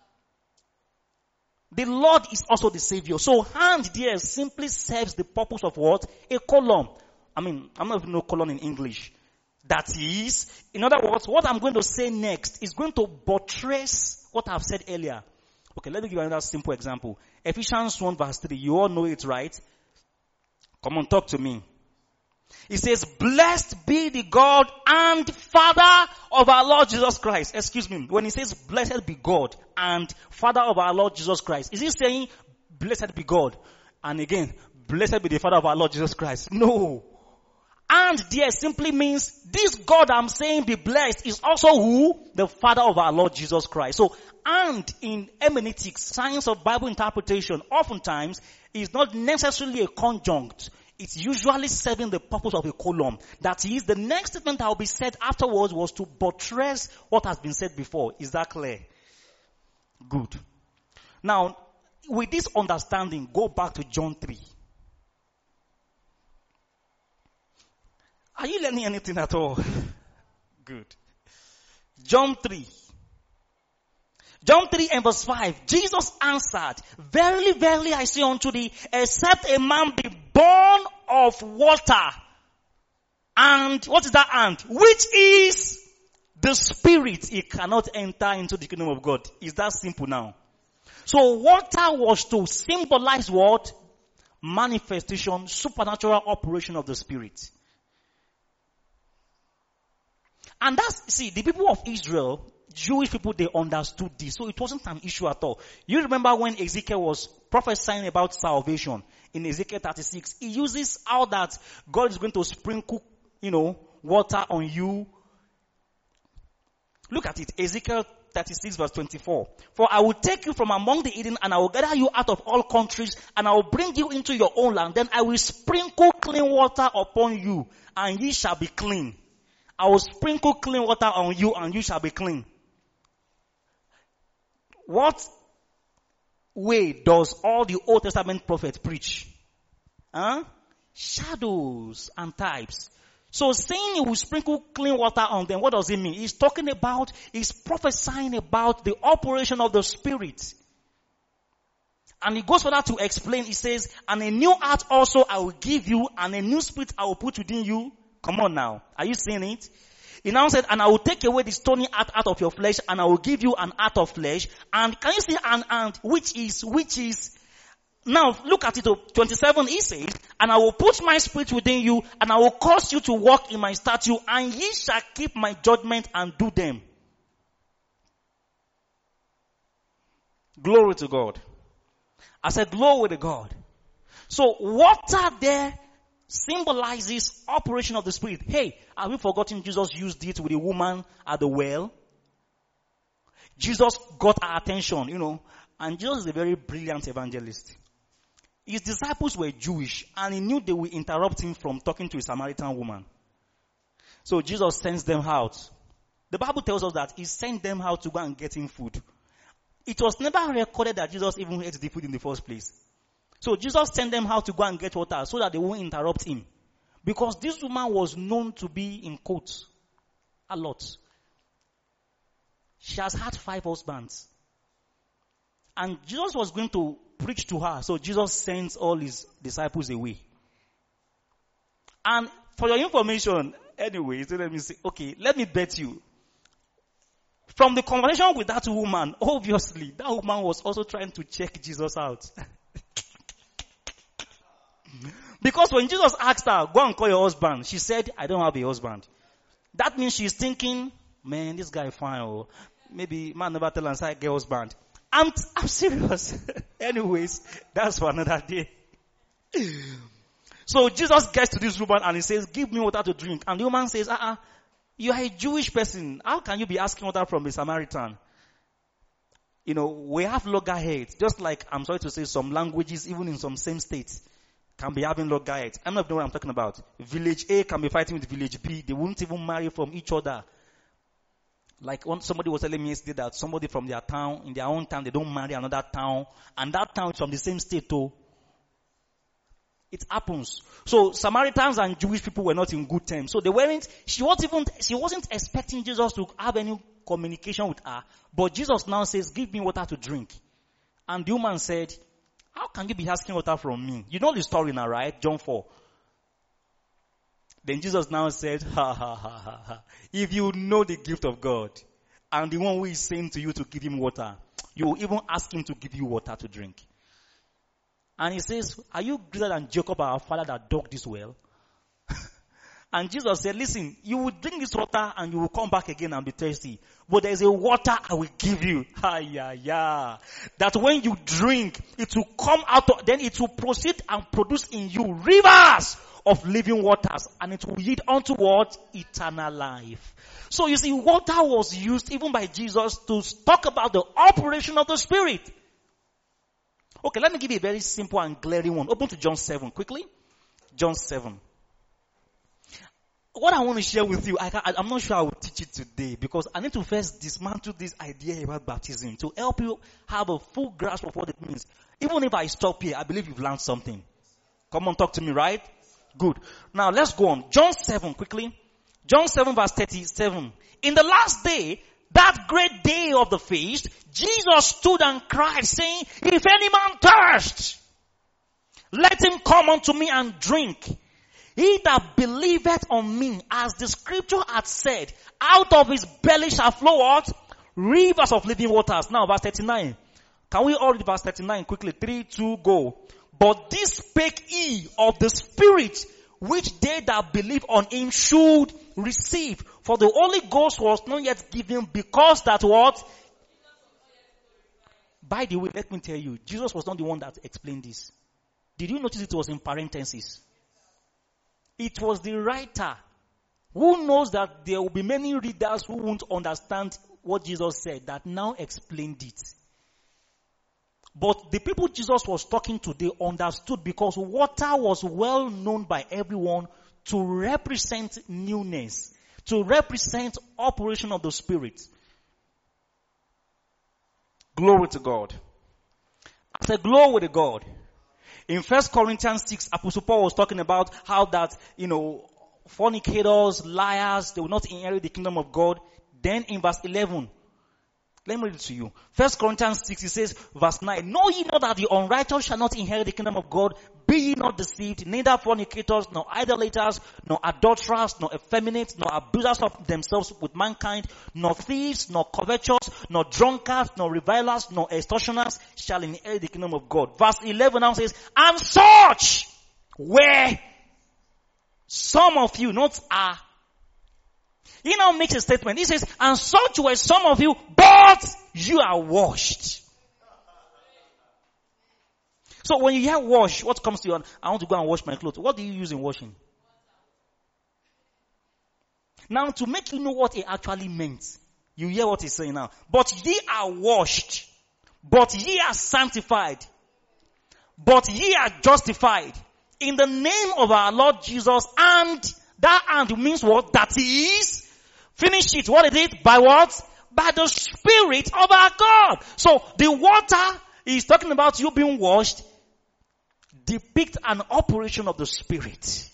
The Lord is also the Savior. So "and" there simply serves the purpose of what? A colon. I mean, I'm not even know colon in English. That is, in other words, what I'm going to say next is going to buttress what I've said earlier. Okay, let me give you another simple example. Ephesians 1 verse 3. You all know it, right? Come on, talk to me. It says, blessed be the God and Father of our Lord Jesus Christ. Excuse me. When it says, blessed be God and Father of our Lord Jesus Christ, is he saying, blessed be God? And again, blessed be the Father of our Lord Jesus Christ? No. And there simply means, this God I'm saying be blessed is also who? The Father of our Lord Jesus Christ. So, and in hermeneutics, science of Bible interpretation, oftentimes is not necessarily a conjunct. It's usually serving the purpose of a column. That is, the next statement that will be said afterwards was to buttress what has been said before. Is that clear? Good. Now, with this understanding, go back to John 3. Are you learning anything at all? Good. John 3. John 3 and verse 5. Jesus answered, verily, verily, I say unto thee, except a man be born of water, and what is that "and"? Which is the Spirit, he cannot enter into the kingdom of God. Is that simple now? So water was to symbolize what? Manifestation, supernatural operation of the Spirit. And the people of Israel, Jewish people, they understood this. So it wasn't an issue at all. You remember when Ezekiel was prophesying about salvation in Ezekiel 36, he uses how that God is going to sprinkle, water on you. Look at it. Ezekiel 36 verse 24. For I will take you from among the heathen, and I will gather you out of all countries, and I will bring you into your own land. Then I will sprinkle clean water upon you, and ye shall be clean. I will sprinkle clean water on you, and you shall be clean. What way does all the Old Testament prophets preach? Shadows and types. So saying he will sprinkle clean water on them, what does it mean? He's prophesying about the operation of the Spirit. And he goes further to explain, he says, and a new heart also I will give you, and a new spirit I will put within you. Come on now. Are you seeing it? He now said, and I will take away the stony heart out of your flesh, and I will give you an heart of flesh. And can you see which is, now look at it, 27, he says, and I will put my spirit within you, and I will cause you to walk in my statute, and ye shall keep my judgment and do them. Glory to God. I said, glory to God. So water there symbolizes operation of the Spirit. Hey, have you forgotten Jesus used it with the woman at the well? Jesus got our attention, and Jesus is a very brilliant evangelist. His disciples were Jewish, and he knew they would interrupt him from talking to a Samaritan woman. So Jesus sends them out. The Bible tells us that he sent them out to go and get him food. It was never recorded that Jesus even ate the food in the first place. So Jesus sent them out to go and get water so that they won't interrupt him. Because this woman was known to be in quotes a lot. She has had 5 husbands. And Jesus was going to preach to her. So Jesus sends all his disciples away. And for your information, anyway, so let me say, okay, let me bet you. From the conversation with that woman, obviously, that woman was also trying to check Jesus out. Because when Jesus asked her, go and call your husband, she said, I don't have a husband. That means she's thinking, man, this guy fine, or maybe man never tell us I get husband. I'm serious. Anyways, that's for another day. So Jesus gets to this woman and he says, give me water to drink. And the woman says, you are a Jewish person. How can you be asking water from a Samaritan? We have loggerheads. Just like, I'm sorry to say, some languages, even in some same states, can be having loggerheads. I don't know if you know what I'm talking about. Village A can be fighting with village B. They won't even marry from each other. Like somebody was telling me yesterday that somebody from their town, in their own town, they don't marry another town. And that town is from the same state too. It happens. So Samaritans and Jewish people were not in good terms. So she wasn't expecting Jesus to have any communication with her. But Jesus now says, give me water to drink. And the woman said, how can you be asking water from me? You know the story now, right? John 4. Then Jesus now said, if you know the gift of God and the one who is saying to you to give him water, you will even ask him to give you water to drink. And he says, are you greater than Jacob, our father, that dug this well? And Jesus said, listen, you will drink this water and you will come back again and be thirsty. But there is a water I will give you. That when you drink, it will come out, then it will proceed and produce in you rivers of living waters. And it will yield unto what? Eternal life. So you see, water was used even by Jesus to talk about the operation of the Spirit. Okay, let me give you a very simple and glaring one. Open to John 7 quickly. John 7. What I want to share with you, I'm not sure I will teach it today because I need to first dismantle this idea about baptism to help you have a full grasp of what it means. Even if I stop here, I believe you've learned something. Come on, talk to me, right? Good. Now let's go on. John 7 quickly. John 7 verse 37. In the last day, that great day of the feast, Jesus stood and cried, saying, if any man thirst, let him come unto me and drink. He that believeth on me, as the scripture hath said, out of his belly shall flow out rivers of living waters. Now verse 39. Can we all read verse 39 quickly? 3, 2, go. But this spake he of the Spirit, which they that believe on him should receive. For the Holy Ghost was not yet given because that what? By the way, let me tell you, Jesus was not the one that explained this. Did you notice it was in parentheses? It was the writer who knows that there will be many readers who won't understand what Jesus said that now explained it. But the people Jesus was talking to, they understood because water was well known by everyone to represent newness, to represent operation of the Spirit. Glory to God. I said, glory to God. In 1 Corinthians 6, Apostle Paul was talking about how that, fornicators, liars, they will not inherit the kingdom of God. Then in verse 11, let me read it to you. 1 Corinthians 6, it says, verse 9, know ye not that the unrighteous shall not inherit the kingdom of God? Be ye not deceived, neither fornicators, nor idolaters, nor adulterers, nor effeminate, nor abusers of themselves with mankind, nor thieves, nor covetous, nor drunkards, nor revilers, nor extortioners shall inherit the kingdom of God. Verse 11 now says, and such were some of you, not are. He now makes a statement. He says, and such were some of you, but you are washed. So when you hear wash, what comes to you? I want to go and wash my clothes. What do you use in washing? Now to make you know what it actually meant, you hear what he's saying now. But ye are washed, but ye are sanctified, but ye are justified in the name of our Lord Jesus, and that and means what? That he is. Finish it. What is it? By what? By the Spirit of our God. So the water he's talking about you being washed depict an operation of the Spirit.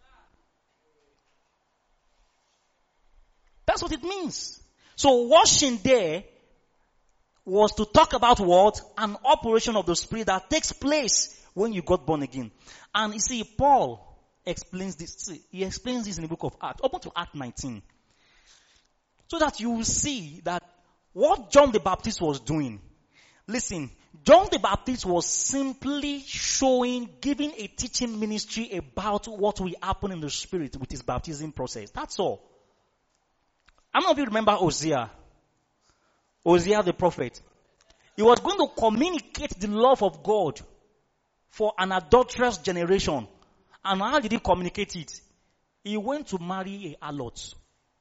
That's what it means. So washing there was to talk about what? An operation of the Spirit that takes place when you got born again. And you see, Paul explains this. See, he explains this in the book of Acts. Open to Acts 19. So that you will see that what John the Baptist was doing. Listen, John the Baptist was simply giving a teaching ministry about what will happen in the Spirit with his baptism process. That's all. How many of you remember Hosea? Hosea the prophet. He was going to communicate the love of God for an adulterous generation. And how did he communicate it? He went to marry a harlot.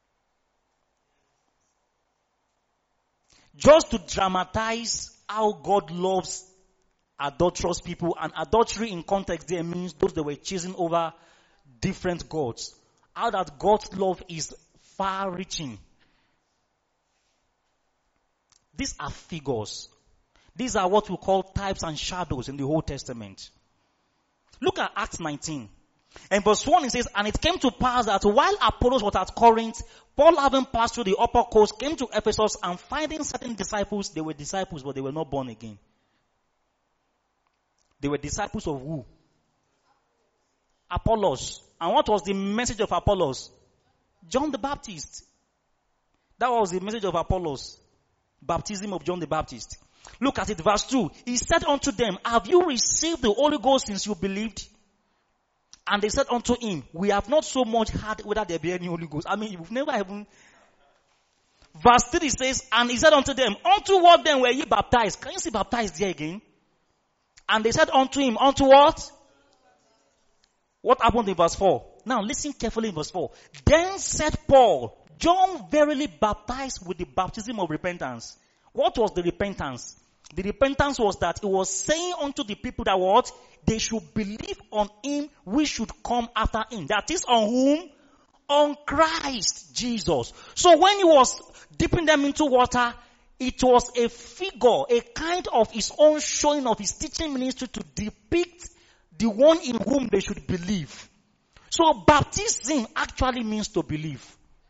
Just to dramatize how God loves adulterous people. And adultery in context there means those that were chasing over different gods. How that God's love is far-reaching. These are figures. These are what we call types and shadows in the Old Testament. Look at Acts 19. And verse 1 it says, and it came to pass that while Apollos was at Corinth, Paul having passed through the upper coast came to Ephesus, and finding certain disciples, they were disciples but they were not born again. They were disciples of who? Apollos. And what was the message of Apollos? John the Baptist. That was the message of Apollos. Baptism of John the Baptist. Look at it, verse 2. He said unto them, have you received the Holy Ghost since you believed? And they said unto him, we have not so much heard whether there be any Holy Ghost. I mean, we've never even. Verse 3 says, and he said unto them, unto what then were ye baptized? Can you see baptized there again? And they said unto him, unto what? What happened in verse 4? Now listen carefully in verse 4. Then said Paul, John verily baptized with the baptism of repentance. What was the repentance? The repentance was that he was saying unto the people that what? They should believe on him which should come after him. That is on whom? On Christ Jesus. So when he was dipping them into water, it was a figure, a kind of his own showing of his teaching ministry to depict the one in whom they should believe. So baptism actually means to believe.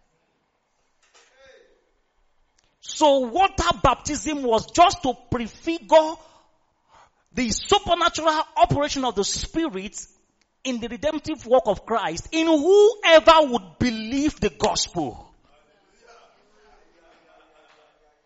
So water baptism was just to prefigure the supernatural operation of the Spirit in the redemptive work of Christ in whoever would believe the gospel.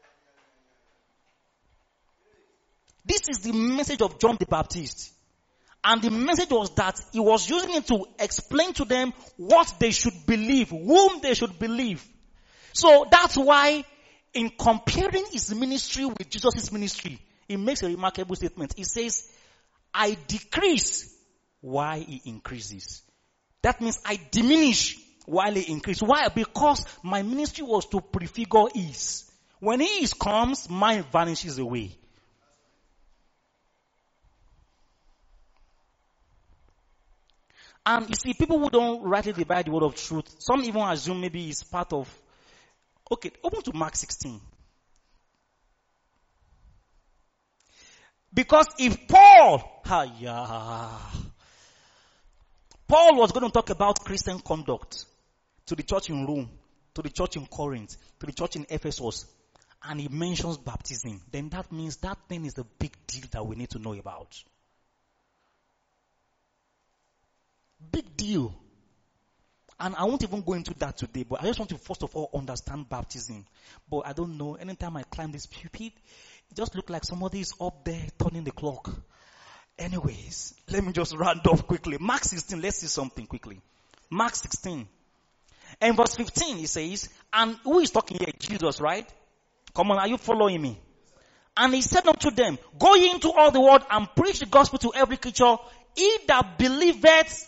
This is the message of John the Baptist. And the message was that he was using it to explain to them what they should believe, whom they should believe. So that's why in comparing his ministry with Jesus' ministry, he makes a remarkable statement. He says, I decrease while he increases. That means I diminish while he increases. Why? Because my ministry was to prefigure his. When his comes, mine vanishes away. And you see, people who don't rightly divide the word of truth, some even assume maybe it's part of. Okay, open to Mark 16. Because if Paul was going to talk about Christian conduct to the church in Rome, to the church in Corinth, to the church in Ephesus, and he mentions baptism, then that means that thing is a big deal that we need to know about. Big deal. And I won't even go into that today, but I just want to first of all understand baptism. But I don't know, anytime I climb this pulpit, it just looks like somebody is up there turning the clock. Anyways, let me just round off quickly. Mark 16, let's see something quickly. Mark 16. And verse 15, he says, and who is talking here? Jesus, right? Come on, are you following me? And he said unto them, go ye into all the world and preach the gospel to every creature. He that believeth,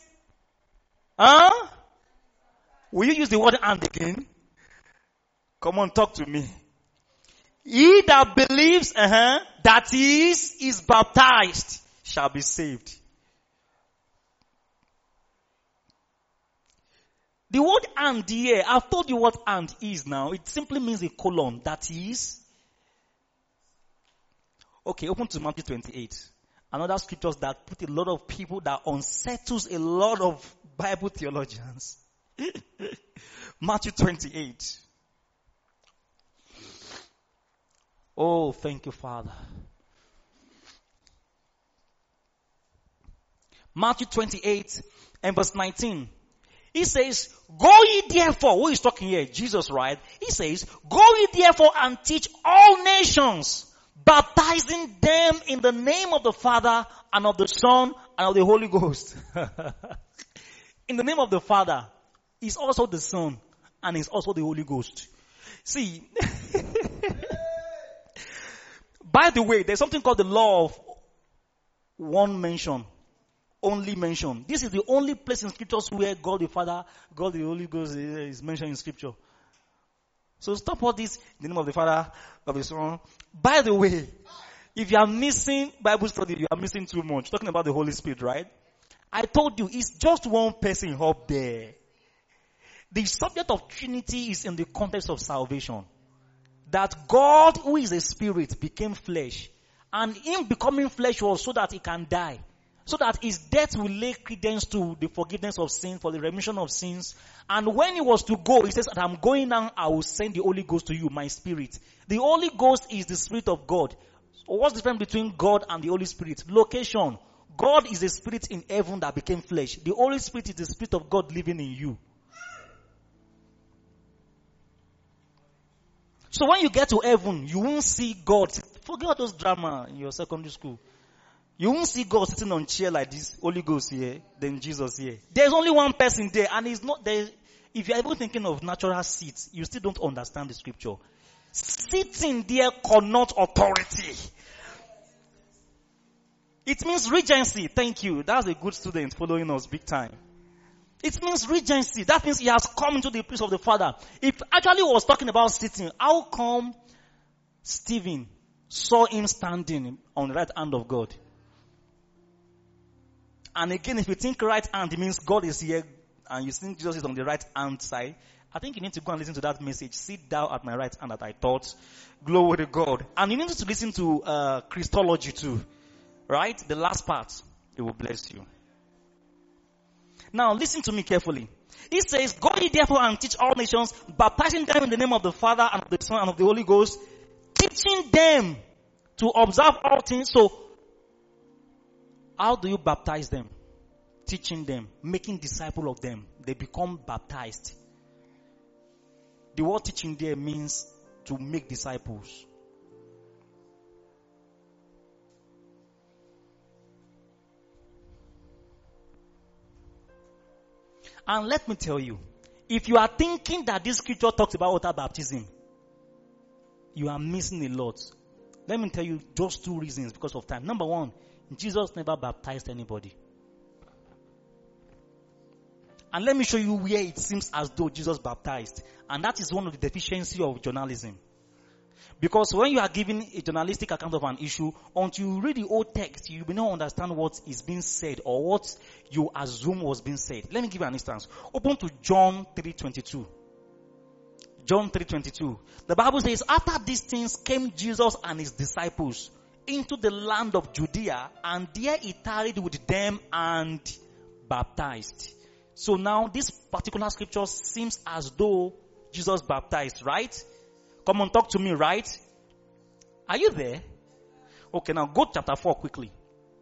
will you use the word and again? Come on, talk to me. He that believes, that is baptized shall be saved. The word and here, I've told you what and is now. It simply means a colon. That is. Okay, open to Matthew 28. Another scriptures that put a lot of people, that unsettles a lot of Bible theologians. Matthew 28. Oh, thank you, Father. Matthew 28 and verse 19. He says, go ye therefore. Who is talking here? Jesus, right? He says, go ye therefore and teach all nations, baptizing them in the name of the Father and of the Son and of the Holy Ghost. In the name of the Father is also the Son and is also the Holy Ghost. See, by the way, there's something called the law of one mention, only mention. This is the only place in scriptures where God the Father, God the Holy Ghost is mentioned in scripture. So stop all this in the name of the Father, of the Son. By the way, if you are missing Bible study, you are missing too much. Talking about the Holy Spirit, right? I told you, it's just one person up there. The subject of Trinity is in the context of salvation. That God, who is a spirit, became flesh. And him becoming flesh was so that he can die. So that his death will lay credence to the forgiveness of sins, for the remission of sins. And when he was to go, he says, I'm going now, I will send the Holy Ghost to you, my spirit. The Holy Ghost is the Spirit of God. So what's the difference between God and the Holy Spirit? Location. God is a spirit in heaven that became flesh. The Holy Spirit is the Spirit of God living in you. So when you get to heaven, you won't see God. Forget all those drama in your secondary school. You won't see God sitting on chair like this, Holy Ghost here, then Jesus here. There's only one person there, and it's not there. If you're even thinking of natural seats, you still don't understand the scripture. Sitting there connotes authority. It means regency. Thank you. That's a good student following us big time. It means regency. That means he has come into the place of the Father. If actually was talking about sitting, how come Stephen saw him standing on the right hand of God? And again, if you think right hand, it means God is here, and you think Jesus is on the right hand side. I think you need to go and listen to that message. Sit thou at my right hand that I taught. Glory to God. And you need to listen to Christology too. Right? The last part. It will bless you. Now listen to me carefully. It says, go ye therefore and teach all nations, baptizing them in the name of the Father and of the Son and of the Holy Ghost, teaching them to observe all things. So, how do you baptize them? Teaching them, making disciples of them. They become baptized. The word teaching there means to make disciples. . And let me tell you, if you are thinking that this scripture talks about water baptism, you are missing a lot. Let me tell you just 2 reasons because of time. Number 1, Jesus never baptized anybody. And let me show you where it seems as though Jesus baptized. And that is one of the deficiencies of journalism. Because when you are giving a journalistic account of an issue, until you read the old text, you will not understand what is being said or what you assume was being said. Let me give you an instance. Open to John 3:22. John 3:22. The Bible says, after these things came Jesus and his disciples into the land of Judea, and there he tarried with them and baptized. So now this particular scripture seems as though Jesus baptized, right? Come on, talk to me, right? Are you there? Okay, now go to chapter 4 quickly.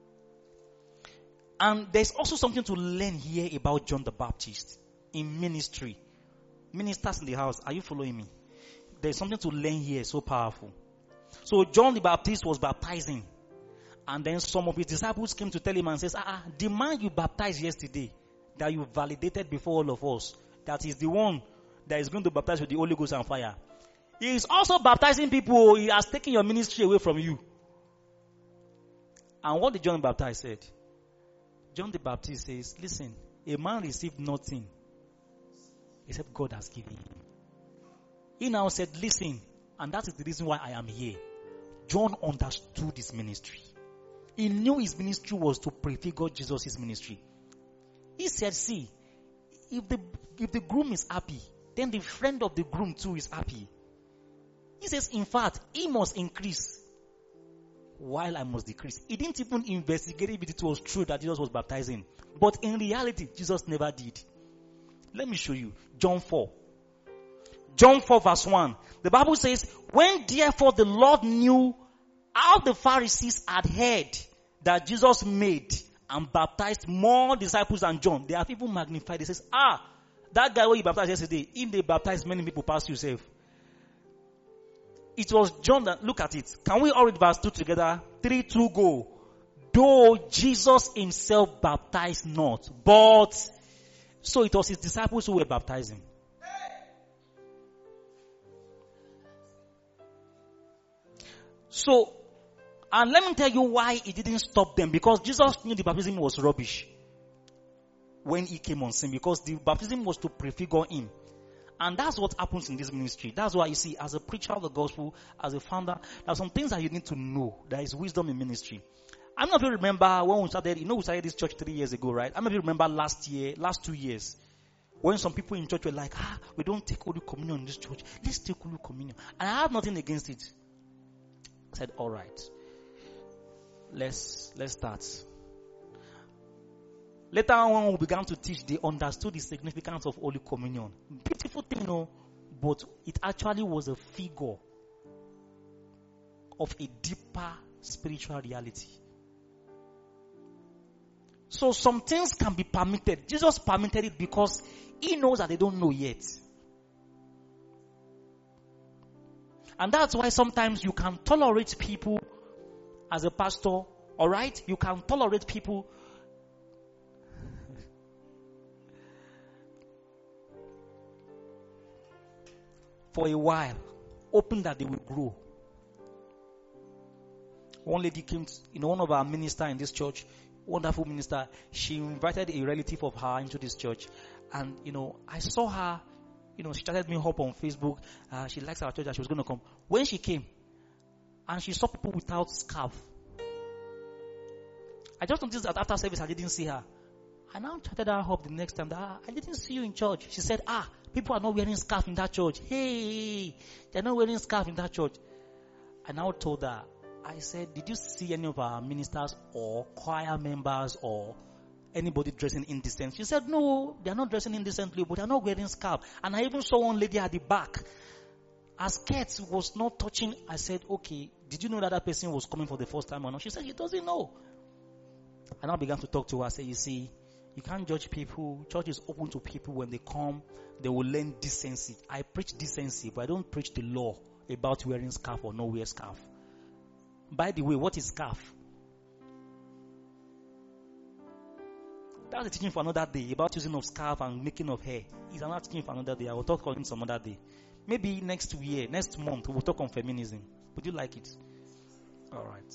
And there's also something to learn here about John the Baptist in ministry. Ministers in the house, are you following me? There's something to learn here, so powerful. So John the Baptist was baptizing. And then some of his disciples came to tell him and says, the man you baptized yesterday, that you validated before all of us, that is the one that is going to baptize with the Holy Ghost and fire. He is also baptizing people. He has taken your ministry away from you. And what did John the Baptist said? John the Baptist says, listen, a man received nothing except God has given him. He now said, listen, and that is the reason why I am here. John understood his ministry. He knew his ministry was to prefigure Jesus' ministry. He said, see, if the groom is happy, then the friend of the groom too is happy. He says, in fact, he must increase while I must decrease. He didn't even investigate if it was true that Jesus was baptizing. But in reality, Jesus never did. Let me show you. John 4. John 4 verse 1. The Bible says, when therefore the Lord knew how the Pharisees had heard that Jesus made and baptized more disciples than John, they have even magnified. They says, that guy who you baptized yesterday, if they baptized many people past yourself. It was John that, look at it. Can we all read verse 2 together? 3, 2, go. Though Jesus himself baptized not, but, so it was his disciples who were baptizing. So, and let me tell you why he didn't stop them. Because Jesus knew the baptism was rubbish when he came on scene. Because the baptism was to prefigure him. And that's what happens in this ministry. That's why you see, as a preacher of the gospel, as a founder, there are some things that you need to know. There is wisdom in ministry. I don't know if you remember when we started, we started this church 3 years ago, right? I don't know if you remember last 2 years, when some people in church were like, we don't take Holy Communion in this church. Let's take Holy Communion. And I have nothing against it. I said, all right. Let's start. Later on, when we began to teach, they understood the significance of Holy Communion. Beautiful thing, but it actually was a figure of a deeper spiritual reality. So some things can be permitted. Jesus permitted it because he knows that they don't know yet. And that's why sometimes you can tolerate people as a pastor, alright? You can tolerate people for a while, hoping that they will grow. One lady came to, one of our ministers in this church, wonderful minister, she invited a relative of her into this church. And, I saw her, she started me up on Facebook. She likes our church and she was going to come. When she came, and she saw people without scarf, I just noticed that after service I didn't see her. I now chatted her up the next time that I didn't see you in church. She said, people are not wearing scarf in that church. Hey, they're not wearing scarf in that church. I now told her, I said, did you see any of our ministers or choir members or anybody dressing indecent? She said, no, they're not dressing indecently, but they're not wearing scarf. And I even saw one lady at the back. Her skirt was not touching. I said, okay, did you know that person was coming for the first time or not? She said, she doesn't know. I now began to talk to her. I said, you see, you can't judge people. Church is open to people. When they come, they will learn decency. I preach decency, but I don't preach the law about wearing scarf or not wear scarf. By the way, what is scarf? That's a teaching for another day about using of scarf and making of hair. It's another teaching for another day. I will talk on it some other day. Maybe next month, we'll talk on feminism. Would you like it? All right.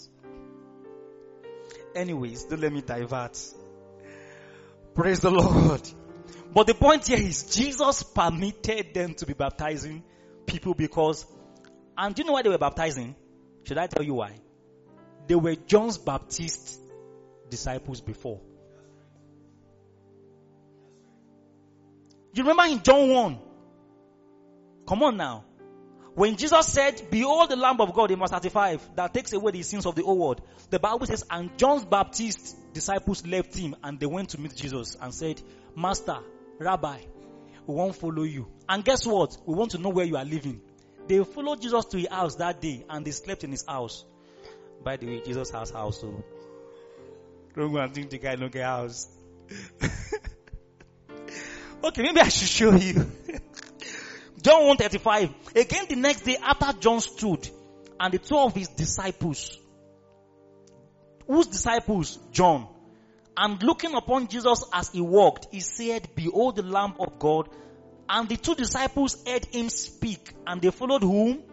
Anyways, don't let me divert. Praise the Lord. But the point here is Jesus permitted them to be baptizing people because, and do you know why they were baptizing? Should I tell you why? They were John's Baptist disciples before. You remember in John 1? Come on now. When Jesus said, behold the Lamb of God in verse 35 that takes away the sins of the whole world. The Bible says, and John's Baptist disciples left him and they went to meet Jesus and said, Master, Rabbi, we won't follow you. And guess what? We want to know where you are living. They followed Jesus to his house that day and they slept in his house. By the way, Jesus has house, so don't go and think the guy don't get house. Okay, maybe I should show you. John 1:35. Again the next day after John stood and the two of his disciples. Whose disciples? John. And looking upon Jesus as he walked, he said, behold the Lamb of God. And the two disciples heard him speak. And they followed whom?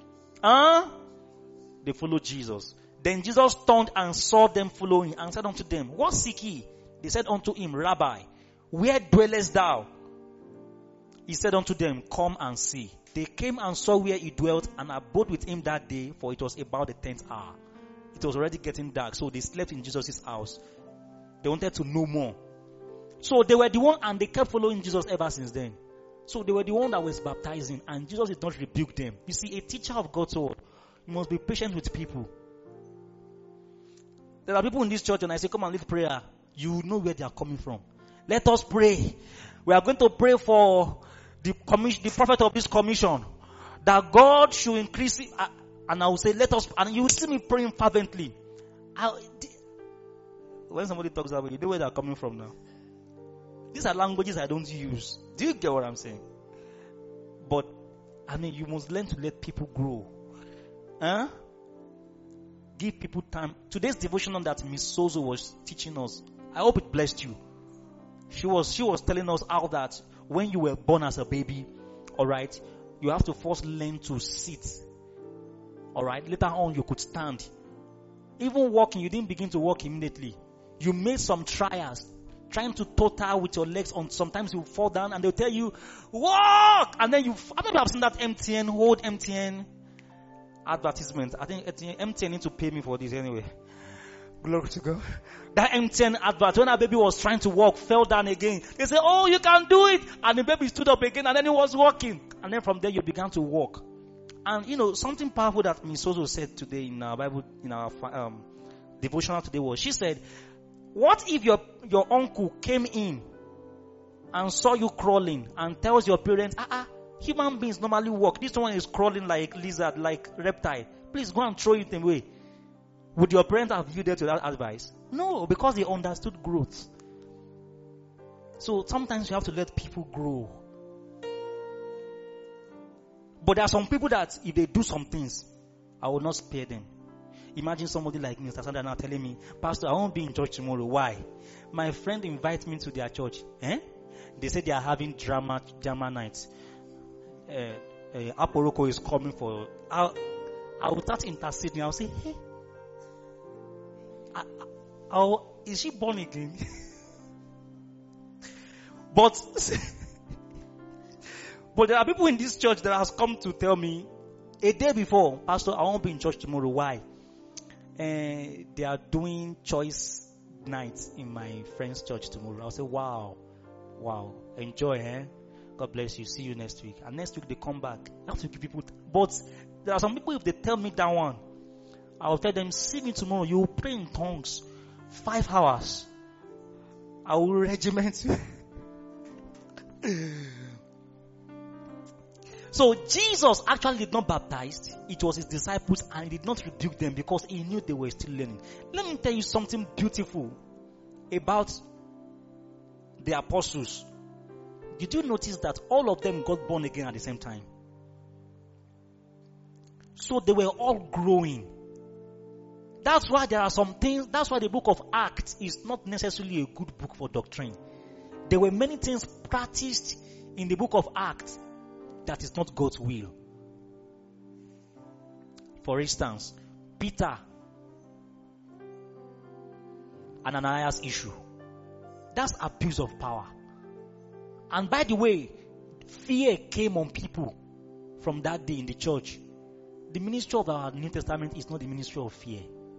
They followed Jesus. Then Jesus turned and saw them following and said unto them, what seek ye? They said unto him, Rabbi, where dwellest thou? He said unto them, come and see. They came and saw where he dwelt and abode with him that day, for it was about the 10th hour. It was already getting dark, so they slept in Jesus' house. They wanted to know more. So they were the one, and they kept following Jesus ever since then. So they were the one that was baptizing, and Jesus did not rebuke them. You see, a teacher of God's word, you must be patient with people. There are people in this church, and I say, come and lead prayer. You know where they are coming from. Let us pray. We are going to pray for the prophet of this commission, that God should increase it. And I will say, let us, and you will see me praying fervently. When somebody talks that way, you know where they are coming from now. These are languages I don't use. Do you get what I'm saying? But, you must learn to let people grow. Give people time. Today's devotional that Miss Sozo was teaching us, I hope it blessed you. She was telling us how that when you were born as a baby, alright, you have to first learn to sit. Alright, later on you could stand. Even walking, you didn't begin to walk immediately. You made some trials, trying to totter with your legs on. Sometimes you fall down and they'll tell you, walk! And then I don't know if I've seen that MTN, old MTN advertisement. I think MTN need to pay me for this anyway. Glory to God. That MTN advert, when a baby was trying to walk, fell down again. They say, oh, you can do it. And the baby stood up again and then he was walking. And then from there you began to walk. And something powerful that Ms. Sozo said today in our Bible, in our devotional today was, she said, what if your uncle came in and saw you crawling and tells your parents, human beings normally walk. This one is crawling like lizard, like reptile. Please go and throw it away. Would your parents have yielded to that advice? No, because they understood growth. So sometimes you have to let people grow. But there are some people that if they do some things, I will not spare them. Imagine somebody like Mr. Sandra now telling me, Pastor, I won't be in church tomorrow. Why? My friend invites me to their church. They say they are having drama night. Aporoko is coming for. I will start interceding. I'll say, hey, is she born again? But there are people in this church that has come to tell me a day before, Pastor, I won't be in church tomorrow. Why? They are doing choice nights in my friend's church tomorrow. I'll say, wow, enjoy, God bless you. See you next week. And next week they come back. I have to give people. But there are some people, if they tell me that one, I'll tell them, see me tomorrow. You will pray in tongues 5 hours. I will regiment you. So Jesus actually did not baptize. It was his disciples, and he did not rebuke them because he knew they were still learning. Let me tell you something beautiful about the apostles. Did you notice that all of them got born again at the same time? So they were all growing. That's why there are some things, that's why the book of Acts is not necessarily a good book for doctrine. There were many things practiced in the book of Acts that is not God's will. For instance, Peter and Ananias issue. That's abuse of power. And by the way, fear came on people from that day in the church. The ministry of our New Testament is not the ministry of fear.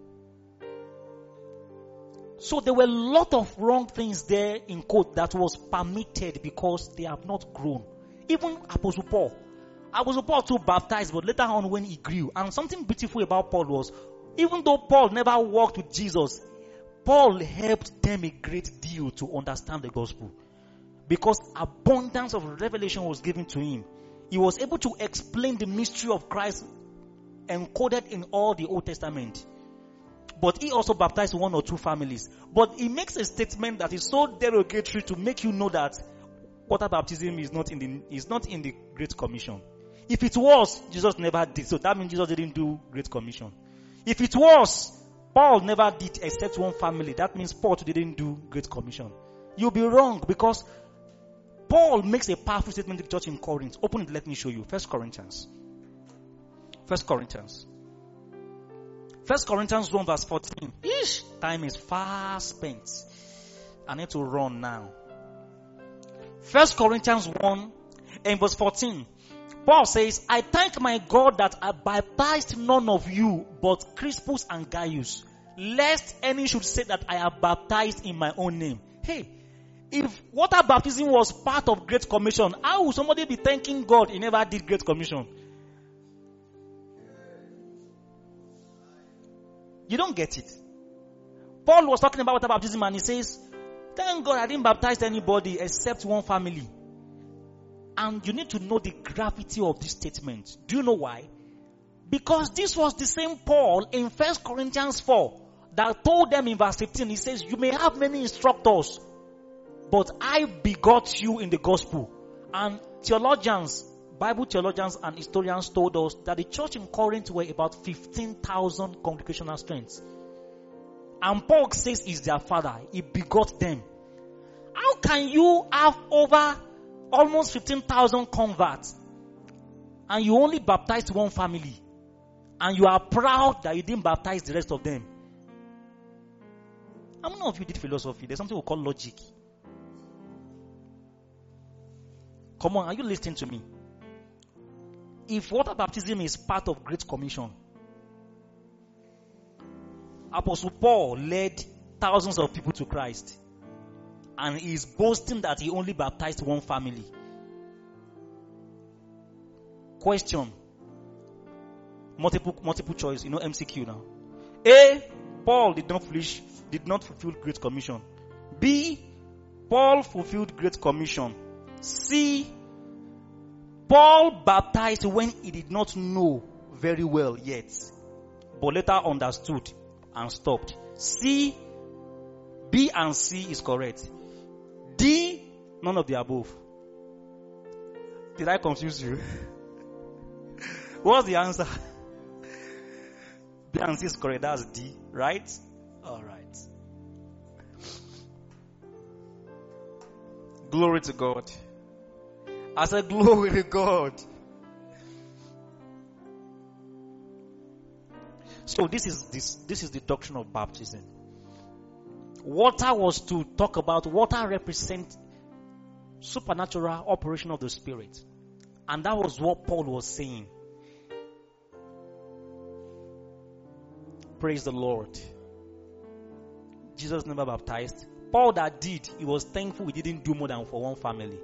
So there were a lot of wrong things there in quote that was permitted because they have not grown. Even Apostle Paul too baptized, but later on when he grew. And something beautiful about Paul was, even though Paul never walked with Jesus, Paul helped them a great deal to understand the gospel. Because abundance of revelation was given to him. He was able to explain the mystery of Christ encoded in all the Old Testament. But he also baptized 1 or 2 families. But he makes a statement that is so derogatory to make you know that water baptism is not in the Great Commission. If it was, Jesus never did. So that means Jesus didn't do Great Commission. If it was, Paul never did except 1 family. That means Paul didn't do Great Commission. You'll be wrong because Paul makes a powerful statement to the church in Corinth. Open it, let me show you. 1 Corinthians 1 verse 14. Time is fast spent. I need to run now. 1 Corinthians 1 and verse 14. Paul says, I thank my God that I baptized none of you but Crispus and Gaius, lest any should say that I have baptized in my own name. Hey, if water baptism was part of Great Commission, how would somebody be thanking God he never did Great Commission? You don't get it. Paul was talking about water baptism and he says, thank God I didn't baptize anybody except 1 family. And you need to know the gravity of this statement. Do you know why? Because this was the same Paul in 1 Corinthians 4 that told them in verse 15, he says, you may have many instructors, but I begot you in the gospel. And theologians, Bible theologians and historians told us that the church in Corinth were about 15,000 congregational strengths. And Paul says he's their father. He begot them. How can you have over almost 15,000 converts and you only baptized 1 family and you are proud that you didn't baptize the rest of them? How many of you did philosophy? There's something we call logic. Come on, are you listening to me? If water baptism is part of Great Commission, Apostle Paul led thousands of people to Christ. And he is boasting that he only baptized 1 family. Question. Multiple choice. MCQ now. A. Paul did not fulfill Great Commission. B. Paul fulfilled Great Commission. C. Paul baptized when he did not know very well yet, but later understood and stopped. C. B and C is correct. D, none of the above. Did I confuse you? What's the answer? B and C is correct. That's D, right? All right. Glory to God. I said glory to God. So this is the doctrine of baptism. Water was to talk about, water represents supernatural operation of the Spirit. And that was what Paul was saying. Praise the Lord. Jesus never baptized. Paul that did, he was thankful he didn't do more than for 1 family.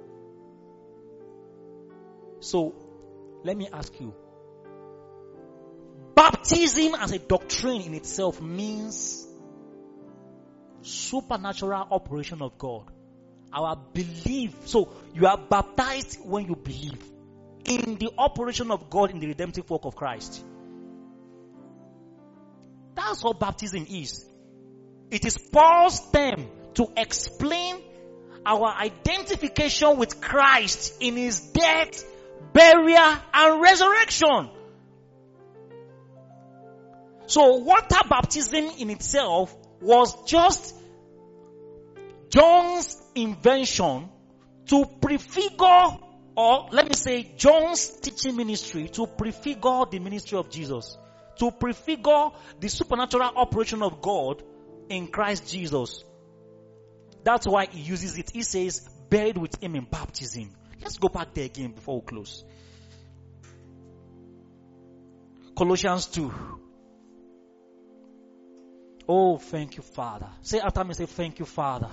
So, let me ask you. Baptism as a doctrine in itself means supernatural operation of God. Our belief. So, you are baptized when you believe in the operation of God in the redemptive work of Christ. That's what baptism is. It is Paul's term to explain our identification with Christ in his death, burial, and resurrection. So water baptism in itself was just John's invention to prefigure, or let me say John's teaching ministry to prefigure the ministry of Jesus, to prefigure the supernatural operation of God in Christ Jesus. That's why he uses it. He says, buried with him in baptism. Let's go back there again before we close. Colossians 2. Oh, thank you, Father. Say after me, say, thank you, Father.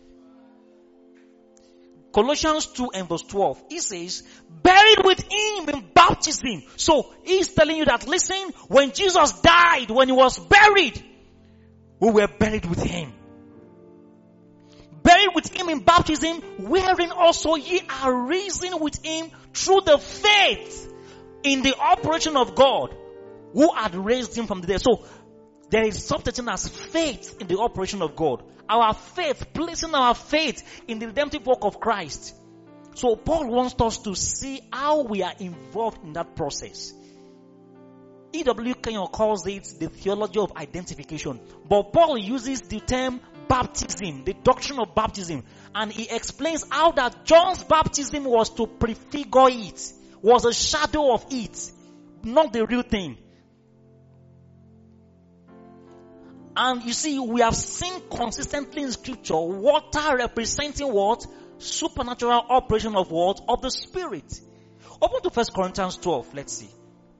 Colossians 2 and verse 12. He says, buried with him in baptism. So, he's telling you that, listen, when Jesus died, when he was buried, we were buried with him. Buried with him in baptism, wherein also ye are risen with him through the faith in the operation of God, who had raised him from the dead. So, there is something as faith in the operation of God. Our faith, placing our faith in the redemptive work of Christ. So Paul wants us to see how we are involved in that process. E.W. Kenyon calls it the theology of identification. But Paul uses the term baptism, the doctrine of baptism. And he explains how that John's baptism was to prefigure it, was a shadow of it, not the real thing. And you see, we have seen consistently in scripture, water representing what? Supernatural operation of what? Of the Spirit. Open to 1 Corinthians 12, let's see.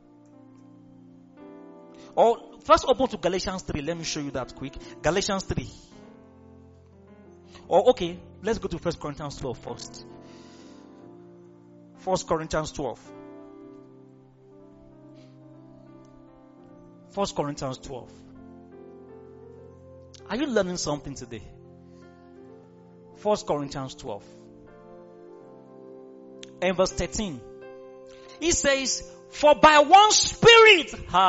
Or first open to Galatians 3, let me show you that quick. Galatians 3. Or okay, let's go to 1 Corinthians 12 first. 1 Corinthians 12. 1 Corinthians 12. Are you learning something today? 1 Corinthians 12. And verse 13. He says, for by one Spirit,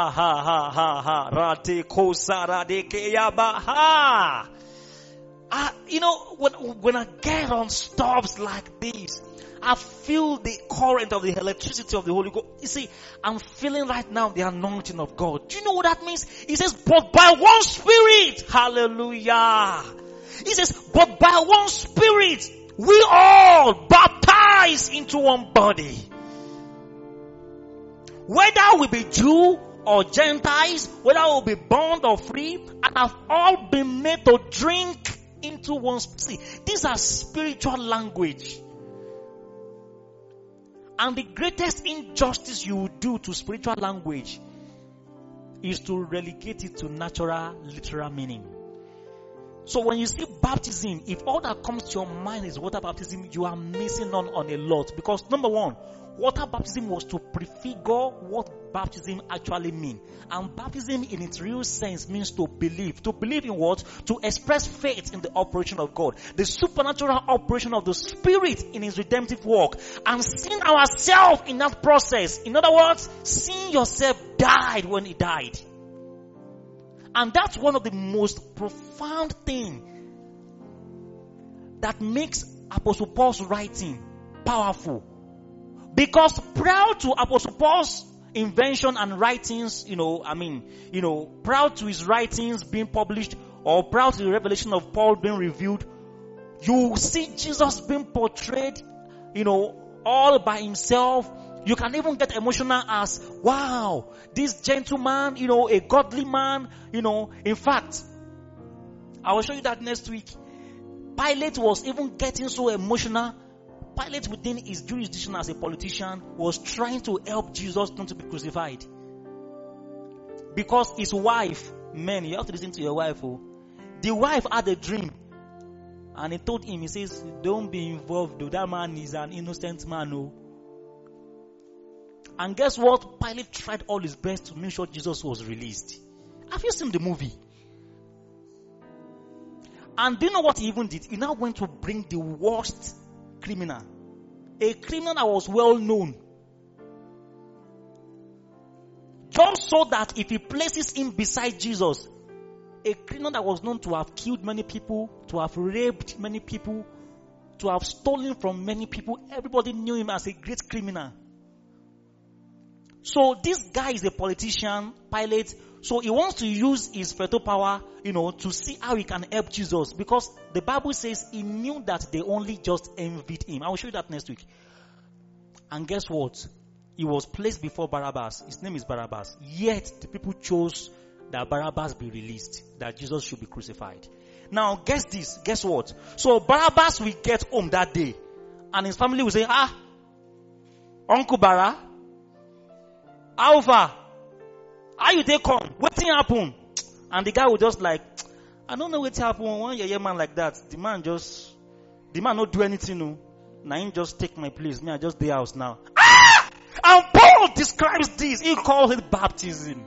when I get on stuffs like this, I feel the current of the electricity of the Holy Ghost. You see, I'm feeling right now the anointing of God. Do you know what that means? He says, but by one Spirit. Hallelujah. He says, but by one Spirit, we all baptized into one body. Whether we be Jew or Gentiles, whether we be bond or free, and have all been made to drink into one. See, these are spiritual language. And the greatest injustice you would do to spiritual language is to relegate it to natural, literal meaning. So when you see baptism, if all that comes to your mind is water baptism, you are missing on a lot. Because number one, water baptism was to prefigure what baptism actually means. And baptism in its real sense means to believe. To believe in what? To express faith in the operation of God. The supernatural operation of the Spirit in His redemptive work. And seeing ourselves in that process. In other words, seeing yourself died when He died. And that's one of the most profound things that makes Apostle Paul's writing powerful. Because prior to Apostle Paul's invention and writings, prior to his writings being published, or prior to the revelation of Paul being revealed, you see Jesus being portrayed, all by himself. You can even get emotional as, wow, this gentleman, a godly man, In fact, I will show you that next week. Pilate was even getting so emotional. Pilate, within his jurisdiction as a politician, was trying to help Jesus not to be crucified. Because his wife, men, you have to listen to your wife. The wife had a dream. And he told him, he says, don't be involved. That man is an innocent man. And guess what? Pilate tried all his best to make sure Jesus was released. Have you seen the movie? And do you know what he even did? He now went to bring the worst criminal. A criminal that was well known. Just so that if he places him beside Jesus, a criminal that was known to have killed many people, to have raped many people, to have stolen from many people, everybody knew him as a great criminal. So this guy is a politician, Pilate. So he wants to use his spiritual power, to see how he can help Jesus. Because the Bible says he knew that they only just envied him. I will show you that next week. And guess what? He was placed before Barabbas. His name is Barabbas. Yet the people chose that Barabbas be released, that Jesus should be crucified. Now guess this. Guess what? So Barabbas will get home that day. And his family will say, Uncle Bara, how far? How you take come? What thing happen? And the guy will just like, I don't know what happen. One young man like that, the man not do anything. No. Now him just take my place. Me, I just the house now. And Paul describes this. He calls it baptism.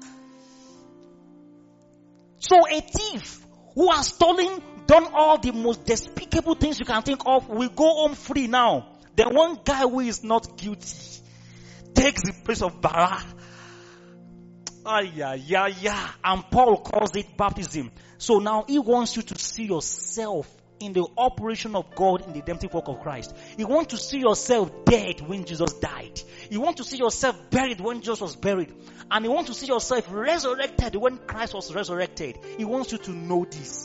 So a thief who has stolen, done all the most despicable things you can think of, will go home free now. Then one guy who is not guilty takes the place of Bara. And Paul calls it baptism. So now he wants you to see yourself in the operation of God in the redemptive work of Christ. You want to see yourself dead when Jesus died. You want to see yourself buried when Jesus was buried. And you want to see yourself resurrected when Christ was resurrected. He wants you to know this.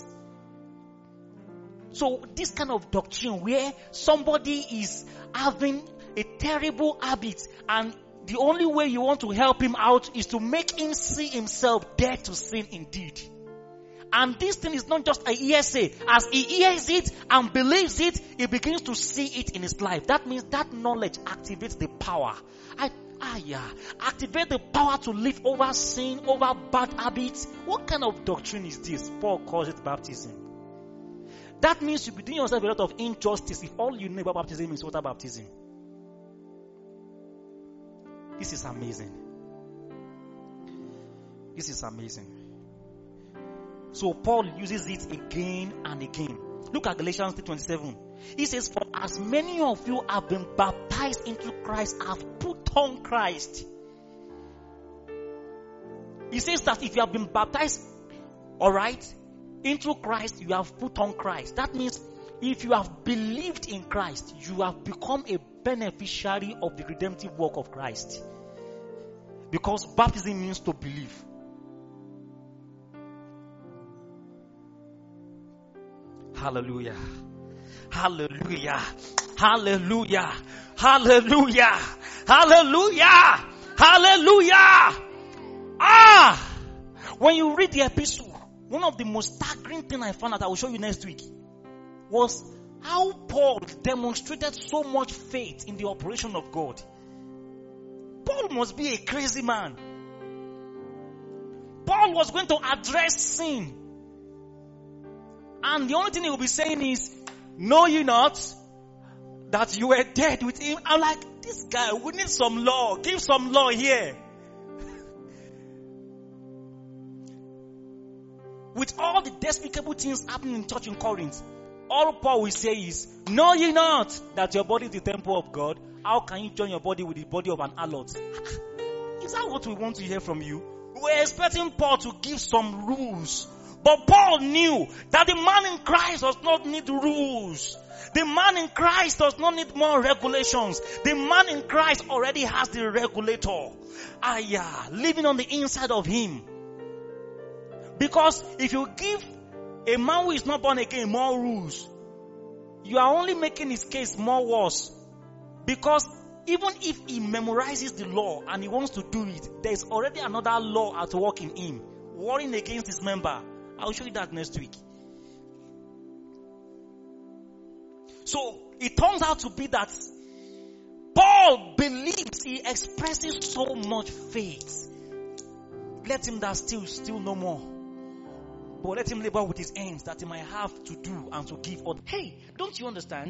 So this kind of doctrine where somebody is having a terrible habit and the only way you want to help him out is to make him see himself dead to sin indeed. And this thing is not just a hearsay. As he hears it and believes it, he begins to see it in his life. That means that knowledge activates the power. Activate the power to live over sin, over bad habits. What kind of doctrine is this? Paul calls it baptism. That means you'll be doing yourself a lot of injustice if all you know about baptism is water baptism. This is amazing. This is amazing. So Paul uses it again and again. Look at Galatians 3:27. He says, for as many of you have been baptized into Christ, have put on Christ. He says that if you have been baptized, into Christ, you have put on Christ. That means if you have believed in Christ, you have become a beneficiary of the redemptive work of Christ. Because baptism means to believe. Hallelujah. Hallelujah. Hallelujah. Hallelujah. Hallelujah. Hallelujah. When you read the epistle, one of the most staggering things I found out, I will show you next week, was how Paul demonstrated so much faith in the operation of God. Paul must be a crazy man. Paul was going to address sin. And the only thing he will be saying is, know you not that you were dead with him? I'm like, this guy, we need some law. Give some law here. With all the despicable things happening in church in Corinth, all Paul will say is, know ye not that your body is the temple of God? How can you join your body with the body of an harlot? Is that what we want to hear from you? We're expecting Paul to give some rules. But Paul knew that the man in Christ does not need rules. The man in Christ does not need more regulations. The man in Christ already has the regulator. Living on the inside of him. Because if you give a man who is not born again more rules, you are only making his case more worse. Because even if he memorizes the law and he wants to do it, there is already another law at work in him, warring against his member. I'll show you that next week. So it turns out to be that Paul believes, he expresses so much faith. Let him that still no more. But let him labor with his hands that he might have to do and to give. Hey, don't you understand?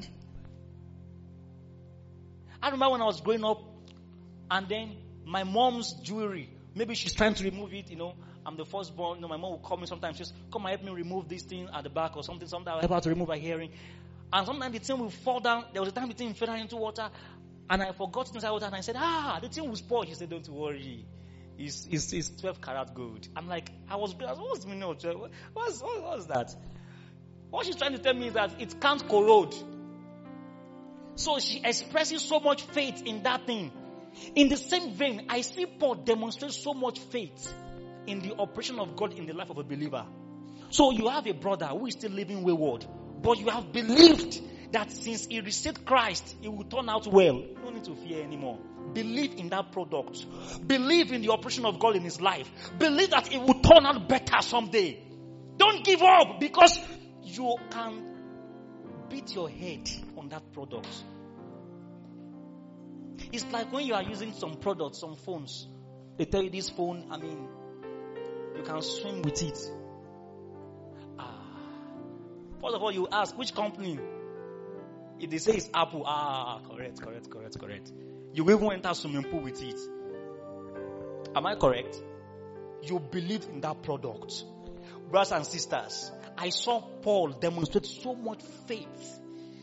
I remember when I was growing up, and then my mom's jewelry, maybe she's trying to remove it, I'm the firstborn, my mom will call me sometimes, she's come and help me remove this thing at the back or something, I'll help her to remove her earring. And sometimes the thing will fall down. There was a time the thing fell down into water, and I forgot it inside water, and I said, the thing will spoil. She said, don't worry. It's 12 karat gold. I'm like, what's the meaning of 12? What's that? What she's trying to tell me is that it can't corrode. So she expresses so much faith in that thing. In the same vein, I see Paul demonstrate so much faith in the operation of God in the life of a believer. So you have a brother who is still living wayward, but you have believed that since he received Christ, it will turn out well. You don't need to fear anymore. Believe in that product. Believe in the operation of God in his life. Believe that it will turn out better someday. Don't give up, because you can beat your head on that product. It's like when you are using some products, some phones. They tell you this phone, you can swim with it. First of all, you ask, which company? If they say it's Apple, correct. You even enter swimming pool with it. Am I correct? You believe in that product. Brothers and sisters, I saw Paul demonstrate so much faith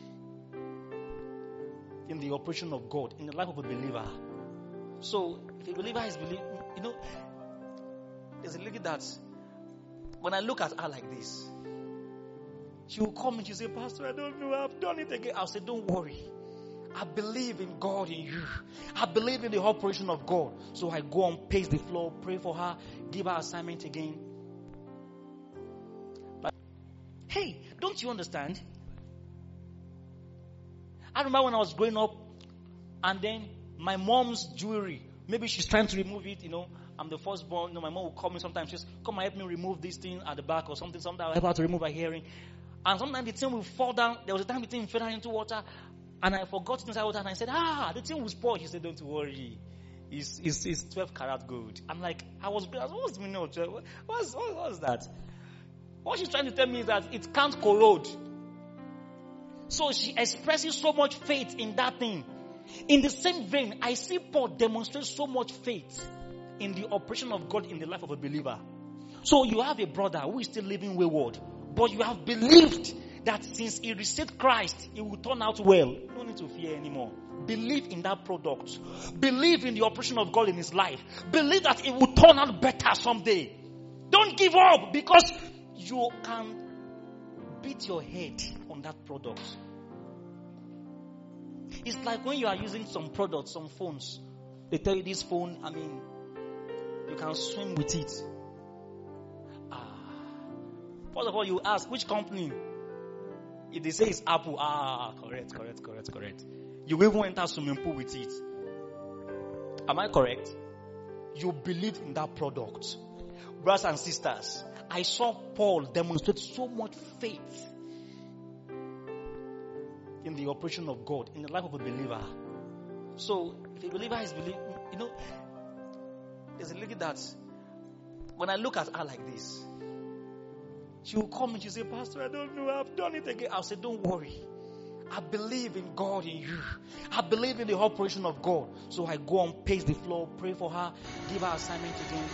in the operation of God, in the life of a believer. So, if a believer is believing, there's a lady that, when I look at her like this, she will come and she say, Pastor, I don't know, I've done it again. I'll say, don't worry. I believe in God in you. I believe in the operation of God. So I go on, pace the floor, pray for her, give her assignment again. But, hey, don't you understand? I remember when I was growing up, and then my mom's jewelry, maybe she's trying to remove it, I'm the firstborn, my mom will call me sometimes, she says, come and help me remove this thing at the back or something, I'll help her to remove her earring. And sometimes the thing will fall down. There was a time the thing fell down into water, and I forgot it inside water, and I said, the thing will spoil. She said, don't worry. It's 12 karat gold. I'm like, what's the meaning of 12? What's that? What she's trying to tell me is that it can't corrode. So she expresses so much faith in that thing. In the same vein, I see Paul demonstrate so much faith in the operation of God in the life of a believer. So you have a brother who is still living wayward, but you have believed that since he received Christ, it will turn out well. You don't need to fear anymore. Believe in that product. Believe in the operation of God in his life. Believe that it will turn out better someday. Don't give up, because you can beat your head on that product. It's like when you are using some products, some phones. They tell you this phone, you can swim with it. First of all, you ask, which company? If they say it's Apple, correct. You even enter swimming pool with it. Am I correct? You believe in that product. Brothers and sisters, I saw Paul demonstrate so much faith in the operation of God, in the life of a believer. So, if a believer is believing, there's a lady that, when I look at her like this, she will come and she say, Pastor, I don't know, I've done it again. I'll say, don't worry. I believe in God in you. I believe in the operation of God. So I go on, pace the floor, pray for her, give her assignment again.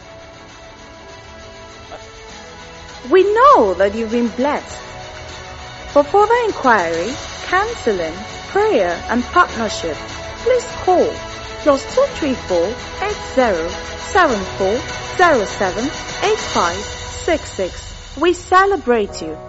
We know that you've been blessed. For further inquiry, counseling, prayer, and partnership, please call +234 80 74 07 85 66. We celebrate you.